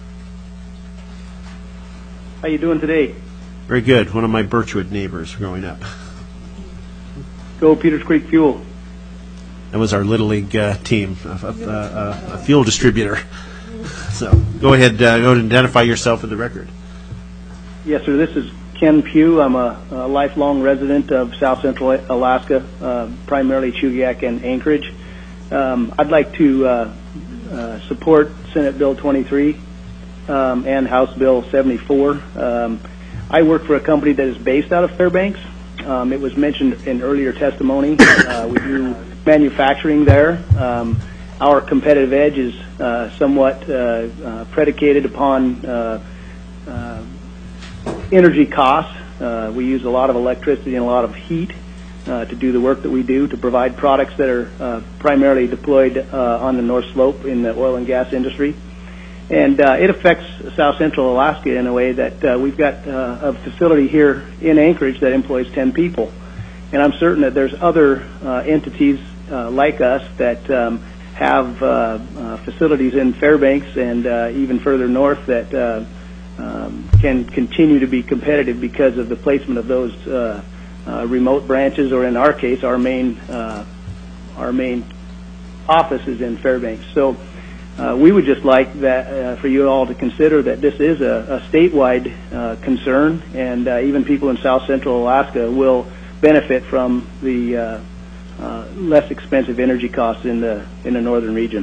How you doing today? Very good. One of my Birchwood neighbors growing up. Go Peters Creek Fuel. That was our Little League uh, team, a, a, a, a fuel distributor. So go ahead, uh, go and identify yourself for the record. Yes, sir. This is Ken Pugh. I'm a, a lifelong resident of South Central Alaska, uh, primarily Chugiak and Anchorage. Um, I'd like to uh, uh, support Senate Bill twenty-three um, and House Bill seventy-four. Um, I work for a company that is based out of Fairbanks. Um, it was mentioned in earlier testimony. Uh, we do manufacturing there. Um, our competitive edge is uh, somewhat uh, uh, predicated upon uh, uh, energy costs. Uh, we use a lot of electricity and a lot of heat uh, to do the work that we do, to provide products that are uh, primarily deployed uh, on the North Slope in the oil and gas industry. And uh, it affects South Central Alaska in a way that uh, we've got uh, a facility here in Anchorage that employs ten people. and I'm certain that there's other uh, entities uh, like us that um, have uh, uh, facilities in Fairbanks and uh, even further north that uh, um, can continue to be competitive because of the placement of those uh, uh, remote branches, or in our case, our main uh, our main office is in Fairbanks. So uh, we would just like that uh, for you all to consider that this is a, a statewide uh, concern, and uh, even people in South Central Alaska will benefit from the uh, uh, less expensive energy costs in the in the northern region.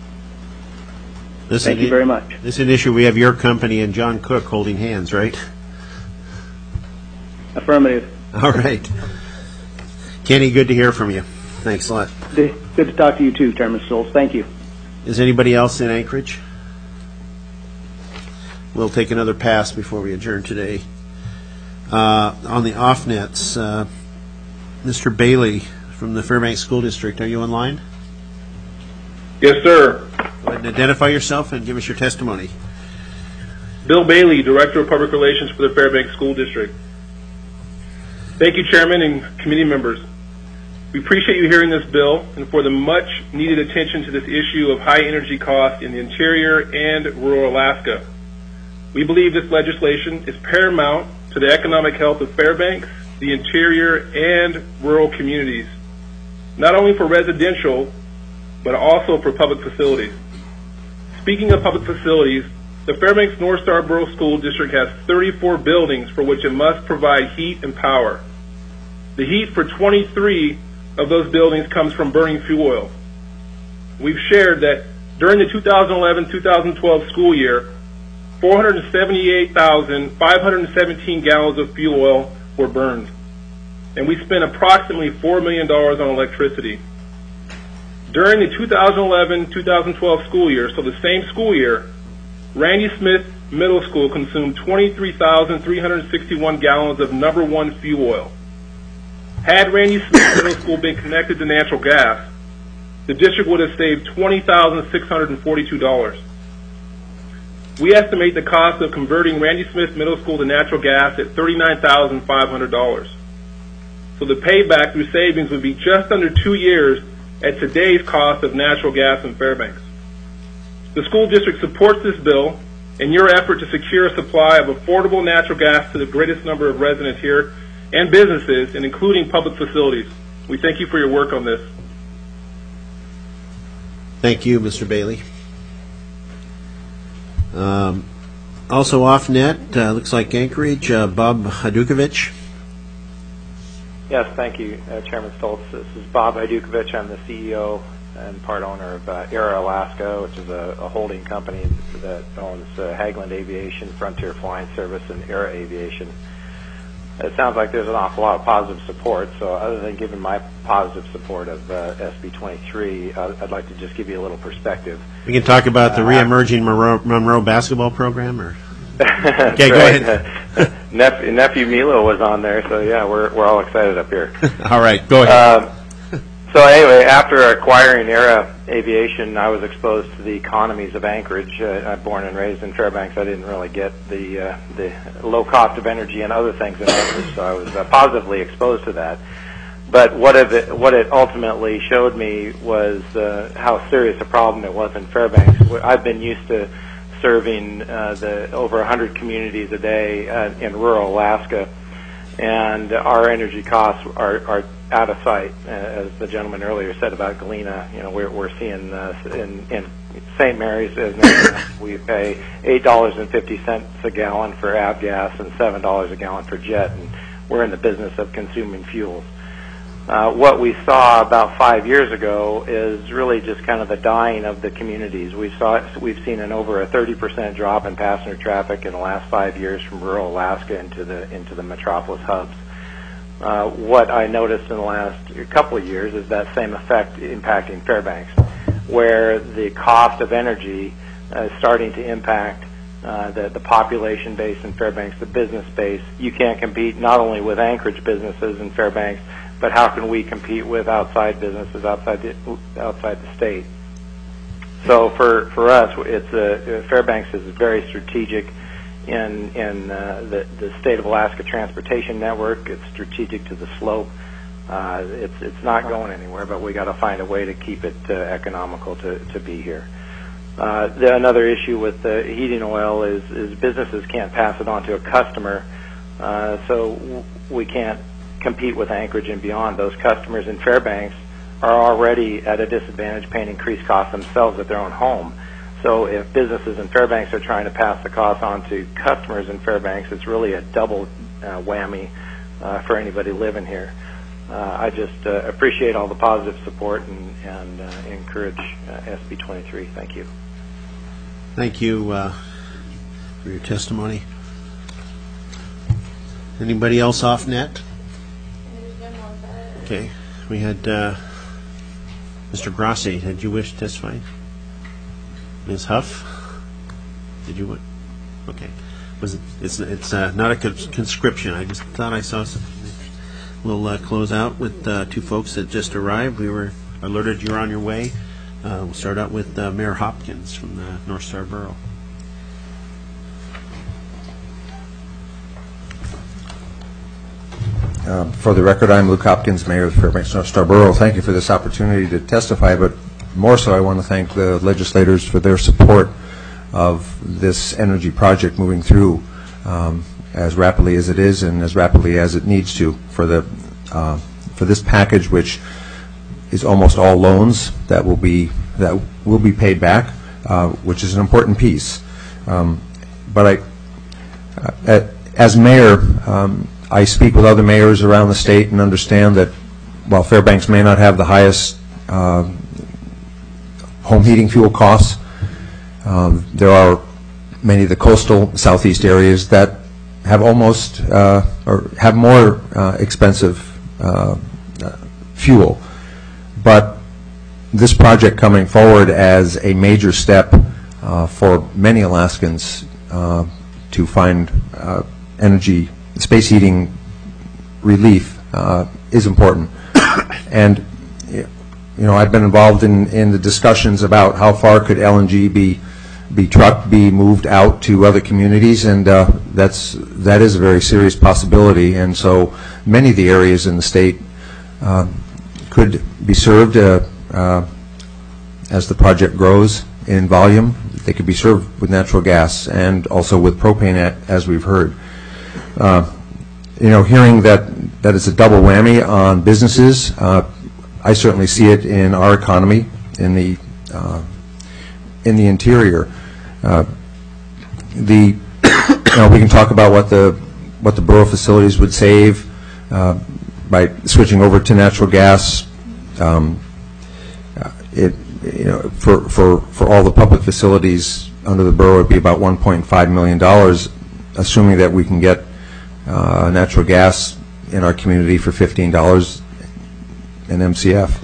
This Thank you an, very much. This is an issue. We have your company and John Cook holding hands, right? Affirmative. All right. Kenny, good to hear from you. Thanks a lot. Good to talk to you too, Chairman Stoltz. Thank you. Is anybody else in Anchorage? We'll take another pass before we adjourn today. Uh, on the off-nets, uh, Mister Bailey from the Fairbanks School District, are you online? Yes, sir. Go ahead and identify yourself and give us your testimony. Bill Bailey, Director of Public Relations for the Fairbanks School District. Thank you, Chairman and committee members. We appreciate you hearing this bill and for the much needed attention to this issue of high energy costs in the interior and rural Alaska. We believe this legislation is paramount to the economic health of Fairbanks, the interior, and rural communities, not only for residential, but also for public facilities. Speaking of public facilities, the Fairbanks North Star Borough School District has thirty-four buildings for which it must provide heat and power. The heat for twenty-three of those buildings comes from burning fuel oil. We've shared that during the two thousand eleven two thousand twelve school year, four hundred seventy-eight thousand five hundred seventeen gallons of fuel oil were burned, and we spent approximately four million dollars on electricity. During the two thousand eleven two thousand twelve school year, so the same school year, Randy Smith Middle School consumed twenty-three thousand three hundred sixty-one gallons of number one fuel oil. Had Randy Smith Middle School been connected to natural gas, the district would have saved twenty thousand six hundred forty-two dollars. We estimate the cost of converting Randy Smith Middle School to natural gas at thirty-nine thousand five hundred dollars. So the payback through savings would be just under two years at today's cost of natural gas in Fairbanks. The school district supports this bill and your effort to secure a supply of affordable natural gas to the greatest number of residents here and businesses, and including public facilities. We thank you for your work on this. Thank you, Mister Bailey. Um, also off-net, uh, looks like Anchorage, uh, Bob Hadukovich. Yes, thank you, uh, Chairman Stoltz. This is Bob Hadukovich. I'm the C E O and part owner of uh, Era Alaska, which is a, a holding company that owns uh, Hageland Aviation, Frontier Flying Service, and Era Aviation. It sounds like there's an awful lot of positive support, so other than giving my positive support of uh, S B twenty-three, uh, I'd like to just give you a little perspective. We can talk about the uh, re-emerging Monroe, Monroe basketball program, or okay, go right. ahead. nephew, nephew Milo was on there, so yeah, we're we're all excited up here. All right, go ahead. Um, so anyway, after acquiring Era Aviation, I was exposed to the economies of Anchorage. Uh, I'm born and raised in Fairbanks. I didn't really get the uh, the low cost of energy and other things in Anchorage, so I was uh, positively exposed to that. But what it what it ultimately showed me was uh, how serious a problem it was in Fairbanks. I've been used to serving uh, the over one hundred communities a day uh, in rural Alaska, and our energy costs are, are out of sight. Uh, as the gentleman earlier said about Galena, you know, we're, we're seeing uh, in, in Saint Mary's, as an example, we pay eight dollars and fifty cents a gallon for avgas and seven dollars a gallon for jet, and we're in the business of consuming fuels. Uh, what we saw about five years ago is really just kind of the dying of the communities. We saw, we've seen an over a thirty percent drop in passenger traffic in the last five years from rural Alaska into the into the metropolis hubs. Uh, what I noticed in the last couple of years is that same effect impacting Fairbanks, where the cost of energy uh, is starting to impact uh, the, the population base in Fairbanks, the business base. You can't compete not only with Anchorage businesses in Fairbanks, but how can we compete with outside businesses outside the, outside the state? So for, for us, it's a, Fairbanks is very strategic in in uh, the, the state of Alaska transportation network. It's strategic to the slope Uh, it's it's not going anywhere, but we got to find a way to keep it uh, economical to, to be here. Uh, the, another issue with the heating oil is, is businesses can't pass it on to a customer, uh, so w- we can't compete with Anchorage and beyond. Those customers in Fairbanks are already at a disadvantage, paying increased costs themselves at their own home. So if businesses in Fairbanks are trying to pass the cost on to customers in Fairbanks, it's really a double uh, whammy uh, for anybody living here. Uh, I just uh, appreciate all the positive support and, and uh, encourage uh, S B twenty-three. Thank you. Thank you uh, for your testimony. Anybody else off net? Okay. We had uh, Mister Grassi. Did you wish to testify? Miz Huff? Did you want? Okay. Was it, it's it's uh, not a cons- conscription. I just thought I saw something. We'll uh, close out with uh, two folks that just arrived. We were alerted you're on your way. Uh, we'll start out with uh, Mayor Hopkins from the North Star Borough. Uh, for the record, I'm Luke Hopkins, Mayor of Fairbanks North Star Borough. Thank you for this opportunity to testify, but more so I want to thank the legislators for their support of this energy project moving through um, as rapidly as it is and as rapidly as it needs to for the uh, for this package, which is almost all loans that will be that will be paid back, uh, which is an important piece. Um, but I, uh, as mayor, um, I speak with other mayors around the state and understand that while Fairbanks may not have the highest uh, home heating fuel costs, um, there are many of the coastal southeast areas that have almost uh, or have more uh, expensive uh, uh, fuel. But this project coming forward as a major step uh, for many Alaskans uh, to find uh, energy, space heating relief uh, is important. And you know, I've been involved in, in the discussions about how far could L N G be be trucked, be moved out to other communities, and uh, that's that is a very serious possibility. And so many of the areas in the state uh, could be served uh, uh, as the project grows in volume. They could be served with natural gas and also with propane, as we've heard. Uh, you know, hearing that that it's a double whammy on businesses, uh, I certainly see it in our economy, in the uh, in the interior. Uh, the you know, we can talk about what the what the borough facilities would save uh, by switching over to natural gas. Um, it you know for for for all the public facilities under the borough, it'd be about one point five million dollars, assuming that we can get uh, natural gas in our community for fifteen dollars an M C F.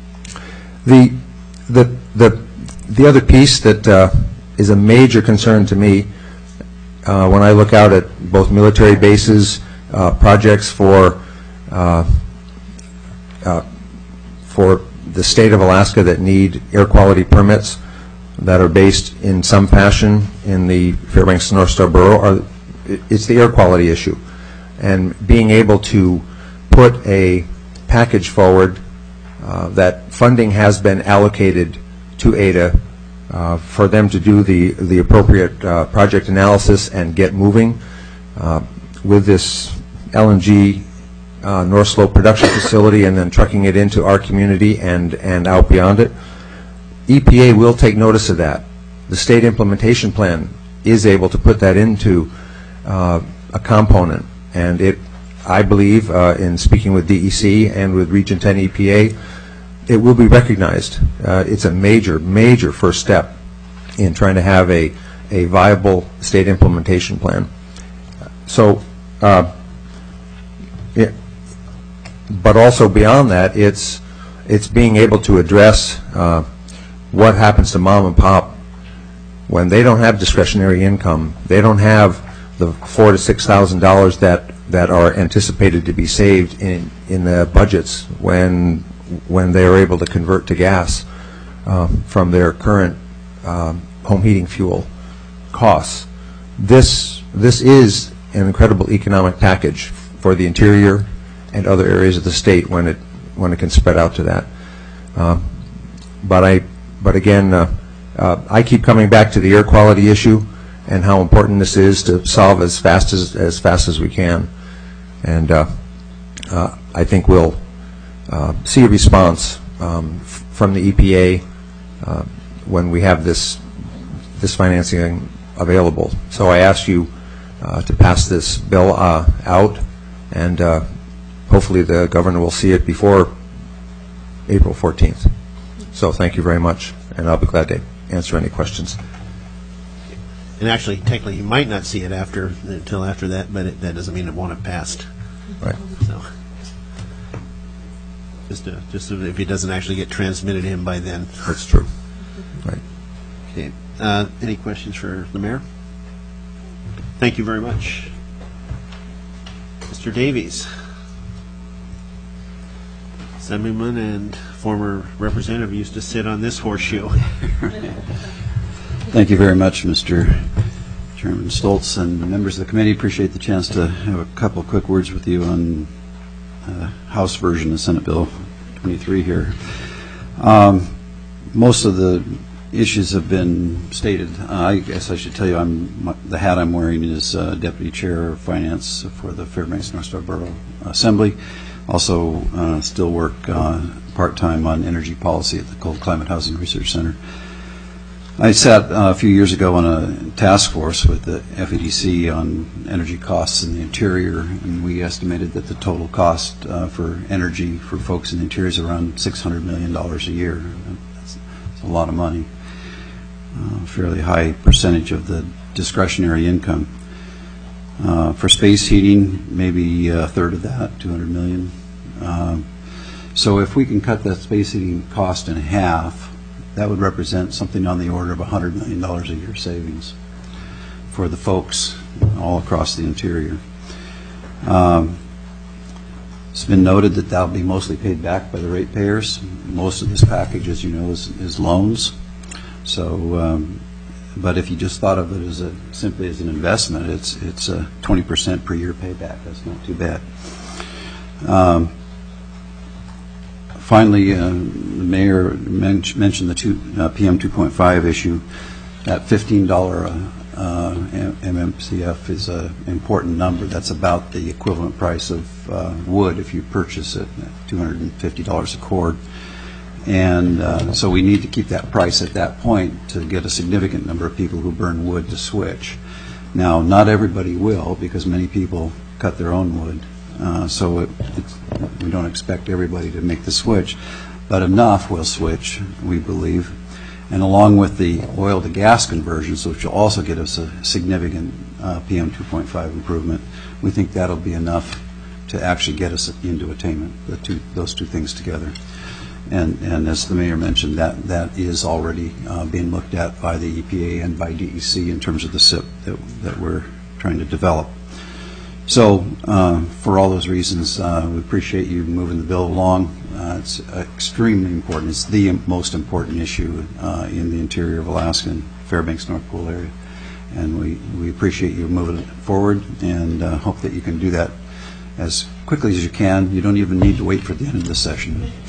The the the the other piece that uh, is a major concern to me uh, when I look out at both military bases, uh, projects for uh, uh, for the state of Alaska that need air quality permits that are based in some fashion in the Fairbanks North Star Borough, are, it's the air quality issue. And being able to put a package forward uh, that funding has been allocated to A D A uh, for them to do the, the appropriate uh, project analysis and get moving uh, with this L N G uh, North Slope production facility and then trucking it into our community and, and out beyond it. E P A will take notice of that. The state implementation plan is able to put that into uh, a component, and it, I believe, uh, in speaking with D E C and with Region ten E P A, it will be recognized. Uh, it's a major, major first step in trying to have a, a viable state implementation plan. So, uh, it, but also beyond that, it's it's being able to address uh, what happens to mom and pop when they don't have discretionary income. They don't have the four to six thousand dollars that that are anticipated to be saved in in the budgets when when they are able to convert to gas um, from their current um, home heating fuel costs. This this is an incredible economic package for the interior and other areas of the state when it when it can spread out to that. Uh, but I, but again, uh, uh, I keep coming back to the air quality issue and how important this is to solve as fast as as fast as we can, and uh, uh, I think we'll uh, see a response um, f from the E P A uh, when we have this this financing available. So I ask you uh, to pass this bill uh, out, and uh, hopefully the governor will see it before April fourteenth. So thank you very much, and I'll be glad to answer any questions. And actually, technically, you might not see it after until after that, but it, that doesn't mean it won't have passed. Right. So, just to, just so if it doesn't actually get transmitted in by then. That's true. Right. Okay. Uh, any questions for the mayor? Thank you very much, Mister Davies. Assemblyman and former representative used to sit on this horseshoe. Thank you very much, Mister Chairman Stoltz and members of the committee. Appreciate the chance to have a couple of quick words with you on uh, House version of Senate Bill twenty-three here. Um, most of the issues have been stated. Uh, I guess I should tell you I'm, my, the hat I'm wearing is uh, Deputy Chair of Finance for the Fairbanks North Star Borough Assembly. Also uh, still work uh, part-time on energy policy at the Cold Climate Housing Research Center. I sat uh, a few years ago on a task force with the F E D C on energy costs in the interior, and we estimated that the total cost uh, for energy for folks in the interior is around six hundred million dollars a year. That's, that's a lot of money, a uh, fairly high percentage of the discretionary income. Uh, for space heating, maybe a third of that, two hundred million dollars. Uh, so if we can cut that space heating cost in half, that would represent something on the order of one hundred million dollars a year savings for the folks all across the interior. Um, it's been noted that that will be mostly paid back by the ratepayers. Most of this package, as you know, is, is loans. So, um, but if you just thought of it as a, simply as an investment, it's it's a twenty percent per year payback. That's not too bad. Um, Finally, uh, the mayor men mentioned the two, uh, P M two point five issue. That fifteen dollars uh, M M C F is an important number. That's about the equivalent price of uh, wood if you purchase it, two hundred fifty dollars a cord. And uh, so we need to keep that price at that point to get a significant number of people who burn wood to switch. Now, not everybody will, because many people cut their own wood. Uh, so it, it's, we don't expect everybody to make the switch, but enough will switch, we believe. And along with the oil to gas conversions, which will also get us a significant uh, P M two point five improvement, we think that'll be enough to actually get us into attainment, the two, those two things together. And, and as the mayor mentioned, that, that is already uh, being looked at by the E P A and by D E C in terms of the S I P that, that we're trying to develop. So uh, for all those reasons, uh, we appreciate you moving the bill along. Uh, it's extremely important. It's the most important issue uh, in the interior of Alaska and Fairbanks North Pole area. And we, we appreciate you moving it forward, and uh, hope that you can do that as quickly as you can. You don't even need to wait for the end of the session. I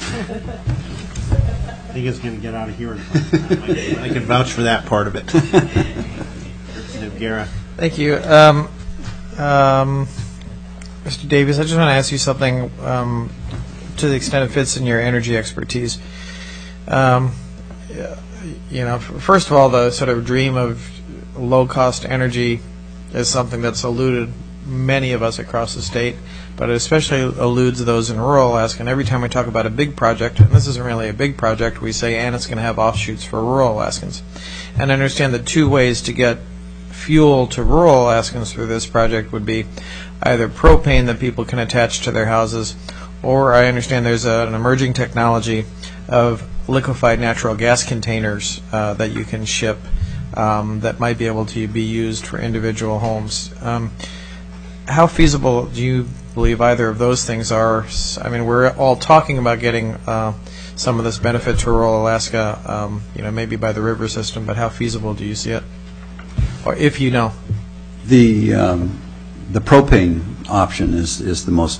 think it's going to get out of here in time. I, I can vouch for that part of it. Representative Guerra. Thank you. Um, Um, Mister Davies, I just want to ask you something um, to the extent it fits in your energy expertise. Um, you know, first of all, the sort of dream of low-cost energy is something that's eluded many of us across the state, but it especially eludes those in rural Alaska. And every time we talk about a big project, and this isn't really a big project, we say, and it's going to have offshoots for rural Alaskans. And I understand the two ways to get fuel to rural Alaskans through this project would be either propane that people can attach to their houses, or I understand there's a, an emerging technology of liquefied natural gas containers uh, that you can ship um, that might be able to be used for individual homes. Um, how feasible do you believe either of those things are? I mean, we're all talking about getting uh, some of this benefit to rural Alaska, um, you know, maybe by the river system, but how feasible do you see it? Or if you know. The um, the propane option is, is the most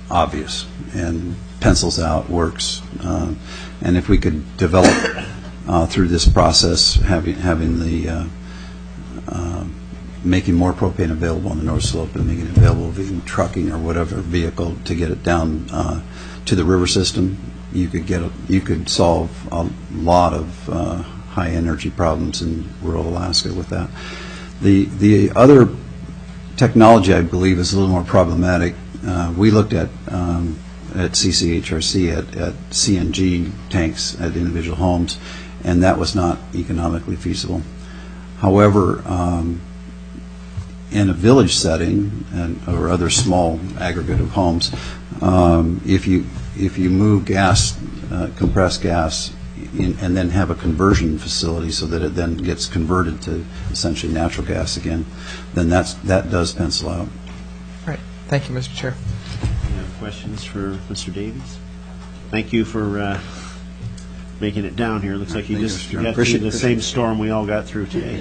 obvious and pencils out, works. Uh, and if we could develop uh, through this process, having having the uh, uh, making more propane available on the North Slope and making it available via trucking or whatever vehicle to get it down uh, to the river system, you could get a, you could solve a lot of uh, high energy problems in rural Alaska with that. The the other technology, I believe, is a little more problematic. Uh, we looked at um, at C C H R C at, at C N G tanks at individual homes, and that was not economically feasible. However, um, in a village setting and or other small aggregate of homes, um, if you if you move gas, uh, compressed gas, in, and then have a conversion facility so that it then gets converted to essentially natural gas again, then that's that does pencil out. All right. Thank you, Mister Chair. Any other questions for Mister Davies? Thank you for uh, making it down here. Looks like you Thank just you, got appreciate- through the same storm we all got through today.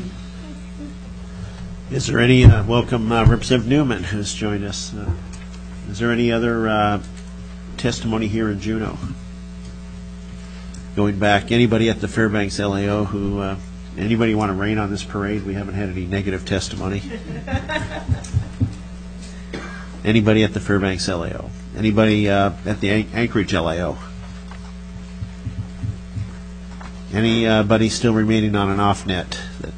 Is there any, uh, welcome uh, Representative Newman who's joined us. Uh, is there any other uh, testimony here in Juneau? Going back, anybody at the Fairbanks L A O who, uh, anybody want to rain on this parade? We haven't had any negative testimony. Anybody at the Fairbanks L A O? Anybody uh, at the An- Anchorage L A O? Anybody still remaining on an off net? That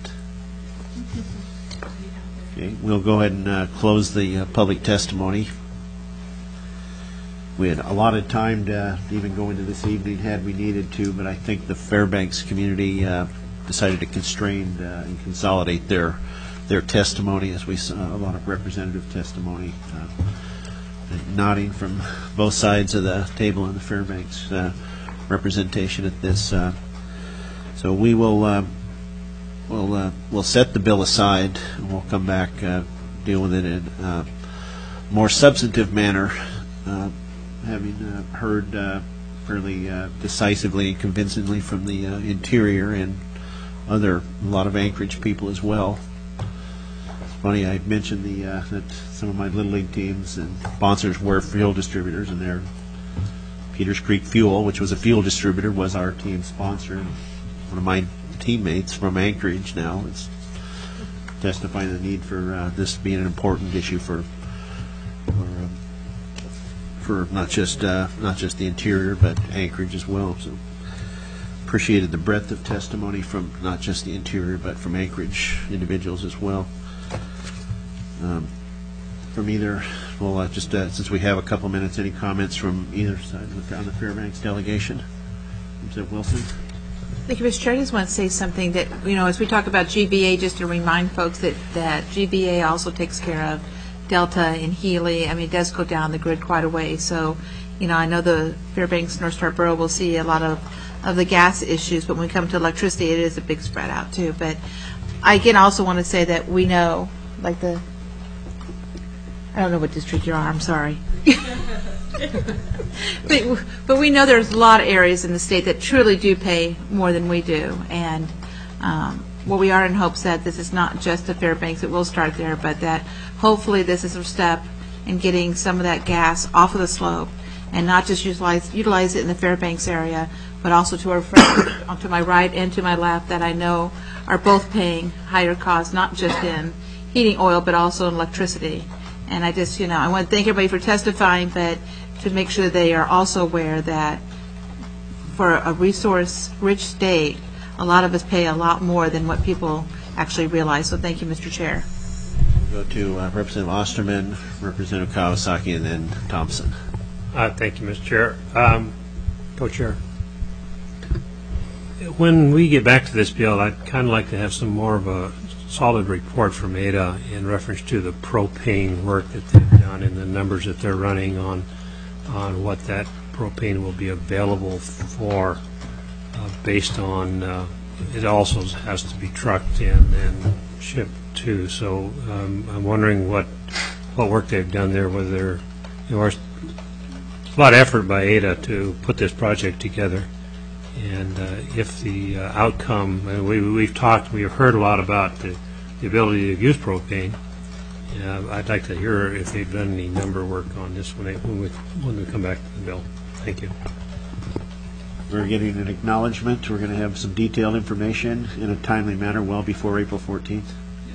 okay, we'll go ahead and uh, close the uh, public testimony. We had allotted time to even go into this evening had we needed to, but I think the Fairbanks community uh, decided to constrain uh, and consolidate their their testimony, as we saw a lot of representative testimony, uh, nodding from both sides of the table in the Fairbanks uh, representation at this. Uh, so we will uh, we'll uh, we'll set the bill aside, and we'll come back uh, deal with it in a more substantive manner. Uh, having uh, heard uh, fairly uh, decisively and convincingly from the uh, Interior and other a lot of Anchorage people as well. It's funny, I mentioned the uh, that some of my Little League teams and sponsors were fuel distributors, and their Peters Creek Fuel, which was a fuel distributor, was our team sponsor. And one of my teammates from Anchorage now is testifying the need for uh, this being an important issue for for, uh, for not just uh, not just the Interior, but Anchorage as well. So appreciated the breadth of testimony from not just the Interior, but from Anchorage individuals as well. Um, from either, well, uh, just uh, since we have a couple minutes, any comments from either side on the Fairbanks delegation? Representative Wilson? Thank you, Mister Chair. I just want to say something that, you know, as we talk about G B A, just to remind folks that, that G B A also takes care of Delta and Healy. I mean, it does go down the grid quite a way. So, you know, I know the Fairbanks North Star Borough will see a lot of, of the gas issues, but when we come to electricity, it is a big spread out too. But I again also want to say that we know, like the, I don't know what district you're on, I'm sorry. but, but we know there's a lot of areas in the state that truly do pay more than we do. And um, well, we are in hopes that this is not just the Fairbanks, it will start there, but that hopefully this is a step in getting some of that gas off of the slope and not just utilize, utilize it in the Fairbanks area, but also to our friends to my right and to my left that I know are both paying higher costs, not just in heating oil, but also in electricity. And I just, you know, I want to thank everybody for testifying, but to make sure they are also aware that for a resource-rich state, a lot of us pay a lot more than what people actually realize. So thank you, Mister Chair. We'll go to uh, Representative Osterman, Representative Kawasaki, and then Thompson. Uh, thank you, Mister Chair. Um, Co-Chair, when we get back to this bill, I'd kind of like to have some more of a solid report from A D A in reference to the propane work that they've done and the numbers that they're running on on what that propane will be available for, uh, based on uh, it also has to be trucked in and shipped too. So um, I'm wondering what what work they've done there, whether they're, you know, there's a lot of effort by A D A to put this project together. And uh, if the uh, outcome, and we, we've talked, we've heard a lot about the, the ability to use propane, uh, I'd like to hear if they've done any number work on this when, they, when, we, when we come back to the bill. Thank you. We're getting an acknowledgement. We're going to have some detailed information in a timely manner well before April fourteenth.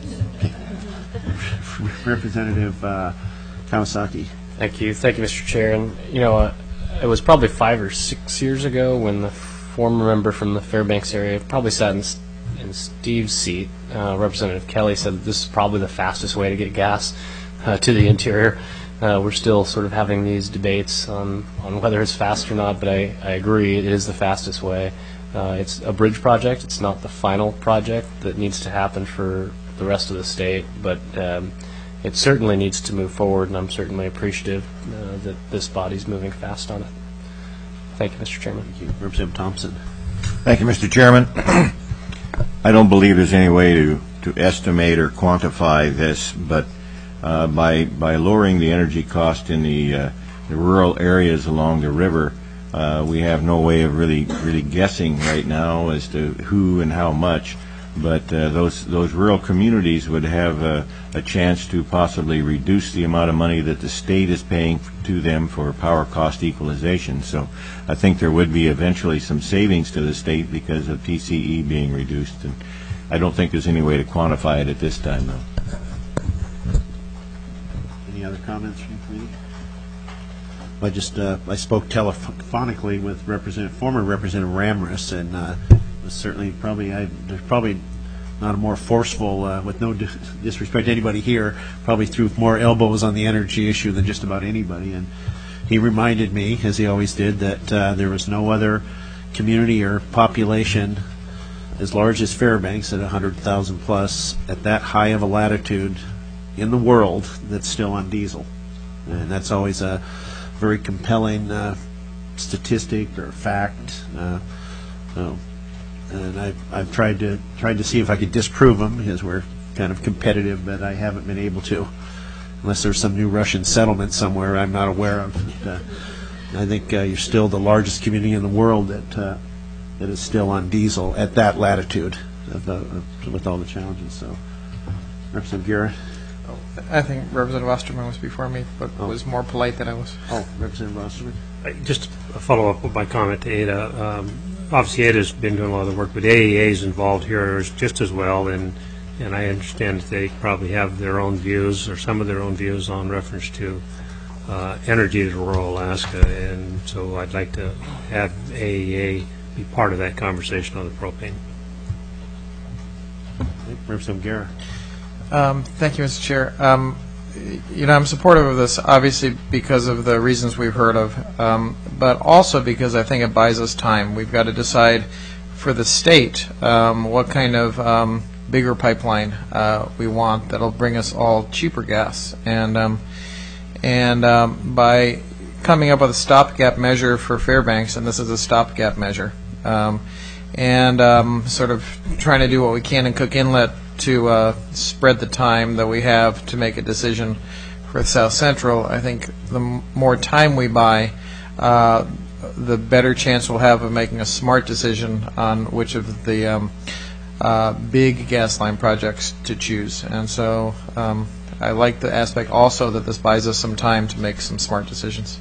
Representative uh, Kawasaki. Thank you. Thank you, Mister Chair. And, you know, uh, it was probably five or six years ago when the former member from the Fairbanks area probably sat in, in Steve's seat. Uh, Representative Kelly said that this is probably the fastest way to get gas uh, to the interior. Uh, we're still sort of having these debates on, on whether it's fast or not, but I, I agree it is the fastest way. Uh, it's a bridge project. It's not the final project that needs to happen for the rest of the state, but um, it certainly needs to move forward, and I'm certainly appreciative uh, that this body's moving fast on it. Thank you, Mister Chairman. Thank you. Representative Thompson. Thank you, Mister Chairman. I don't believe there's any way to, to estimate or quantify this, but uh, by by lowering the energy cost in the, uh, the rural areas along the river, uh, we have no way of really really guessing right now as to who and how much. But uh, those those rural communities would have a, a chance to possibly reduce the amount of money that the state is paying to them for power cost equalization. So I think there would be eventually some savings to the state because of P C E being reduced. And I don't think there's any way to quantify it at this time, though. Any other comments from the committee? I just uh, I spoke telephonically with Representative former Representative Ramris, and uh, was certainly probably I, there's probably not a more forceful, uh, with no dis disrespect to anybody here, probably threw more elbows on the energy issue than just about anybody. And he reminded me, as he always did, that uh, there was no other community or population as large as Fairbanks at one hundred thousand plus at that high of a latitude in the world that's still on diesel. And that's always a very compelling uh, statistic or fact. Uh, so, and I've, I've tried to tried to see if I could disprove them, because we're kind of competitive, but I haven't been able to, unless there's some new Russian settlement somewhere I'm not aware of. But, uh, I think uh, you're still the largest community in the world that uh, that is still on diesel at that latitude, of, uh, of, with all the challenges. So, Representative Guerra. I think Representative Osterman was before me, but oh. was more polite than I was. Oh, Representative Osterman. Just a follow-up with my comment to Ada. Um, obviously, Ada's been doing a lot of the work, but A E A is involved here just as well, and and I understand that they probably have their own views, or some of their own views, on reference to uh, energy to rural Alaska, and so I'd like to have A E A be part of that conversation on the propane. Representative Guerra. Um, thank you, Mister Chair. Um, you know, I'm supportive of this, obviously, because of the reasons we've heard of, um, but also because I think it buys us time. We've got to decide for the state um, what kind of um, bigger pipeline uh, we want that'll bring us all cheaper gas. And um, and um, by coming up with a stopgap measure for Fairbanks, and this is a stopgap measure, um, and um, sort of trying to do what we can in Cook Inlet to uh, spread the time that we have to make a decision for South Central. I think the m more time we buy, uh, the better chance we'll have of making a smart decision on which of the um, uh, big gas line projects to choose. And so um, I like the aspect also that this buys us some time to make some smart decisions.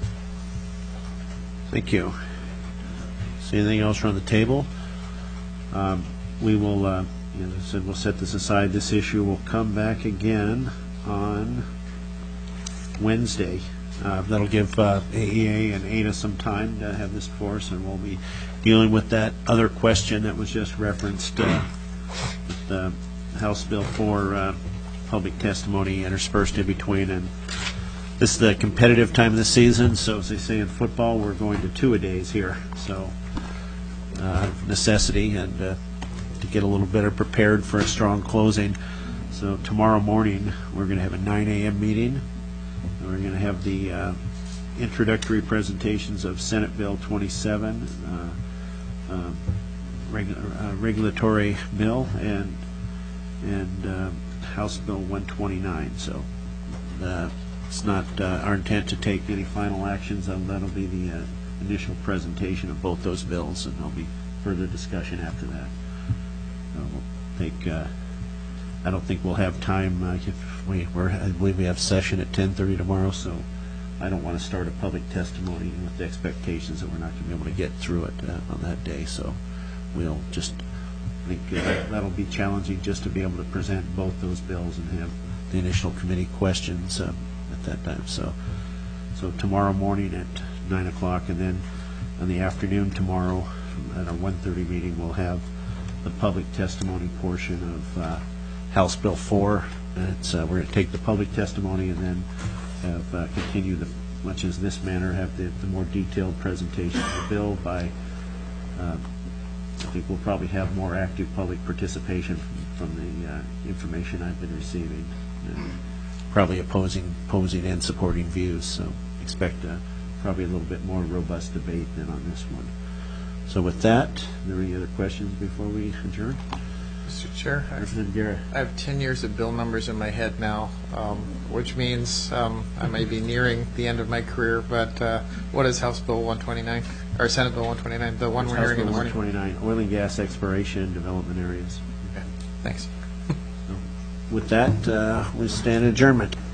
Thank you. See anything else around the table? Um, we will uh, As I said, we'll set this aside. This issue will come back again on Wednesday. Uh, that'll give uh, A E A and Ada some time to have this for us, and we'll be dealing with that other question that was just referenced uh, with the House Bill four uh, public testimony interspersed in between. And this is the competitive time of the season, so as they say in football, we're going to two-a-days here. So, uh, out of necessity, and uh, to get a little better prepared for a strong closing. So tomorrow morning we're going to have a nine A M meeting. And we're going to have the uh, introductory presentations of Senate Bill twenty-seven, uh, uh, regu uh, regulatory bill, and and uh, House Bill one twenty-nine. So uh, it's not uh, our intent to take any final actions. Um, that'll be the uh, initial presentation of both those bills, and there'll be further discussion after that. Uh, we'll take uh, I don't think we'll have time. Uh, if we, we're, I believe we have session at ten thirty tomorrow, so I don't want to start a public testimony with the expectations that we're not going to be able to get through it uh, on that day. So we'll just, I think uh, that'll be challenging just to be able to present both those bills and have the initial committee questions uh, at that time. So, so tomorrow morning at nine o'clock, and then in the afternoon tomorrow at our one thirty meeting, we'll have the public testimony portion of uh, House Bill four. And it's, uh, we're going to take the public testimony and then have uh, continue the, much as this manner, have the, the more detailed presentation of the bill by, uh, I think we'll probably have more active public participation from, from the uh, information I've been receiving, and probably opposing, opposing and supporting views. So expect uh, probably a little bit more robust debate than on this one. So with that, are there any other questions before we adjourn? Mister Chair, Representative Guerra. I have ten years of bill numbers in my head now, um, which means um, I may be nearing the end of my career, but uh, what is House Bill one twenty-nine, or Senate Bill one twenty-nine, the one we're House hearing in Bill the morning? one twenty-nine, oil and gas exploration and development areas. Okay, thanks. With that, uh, we stand adjournment.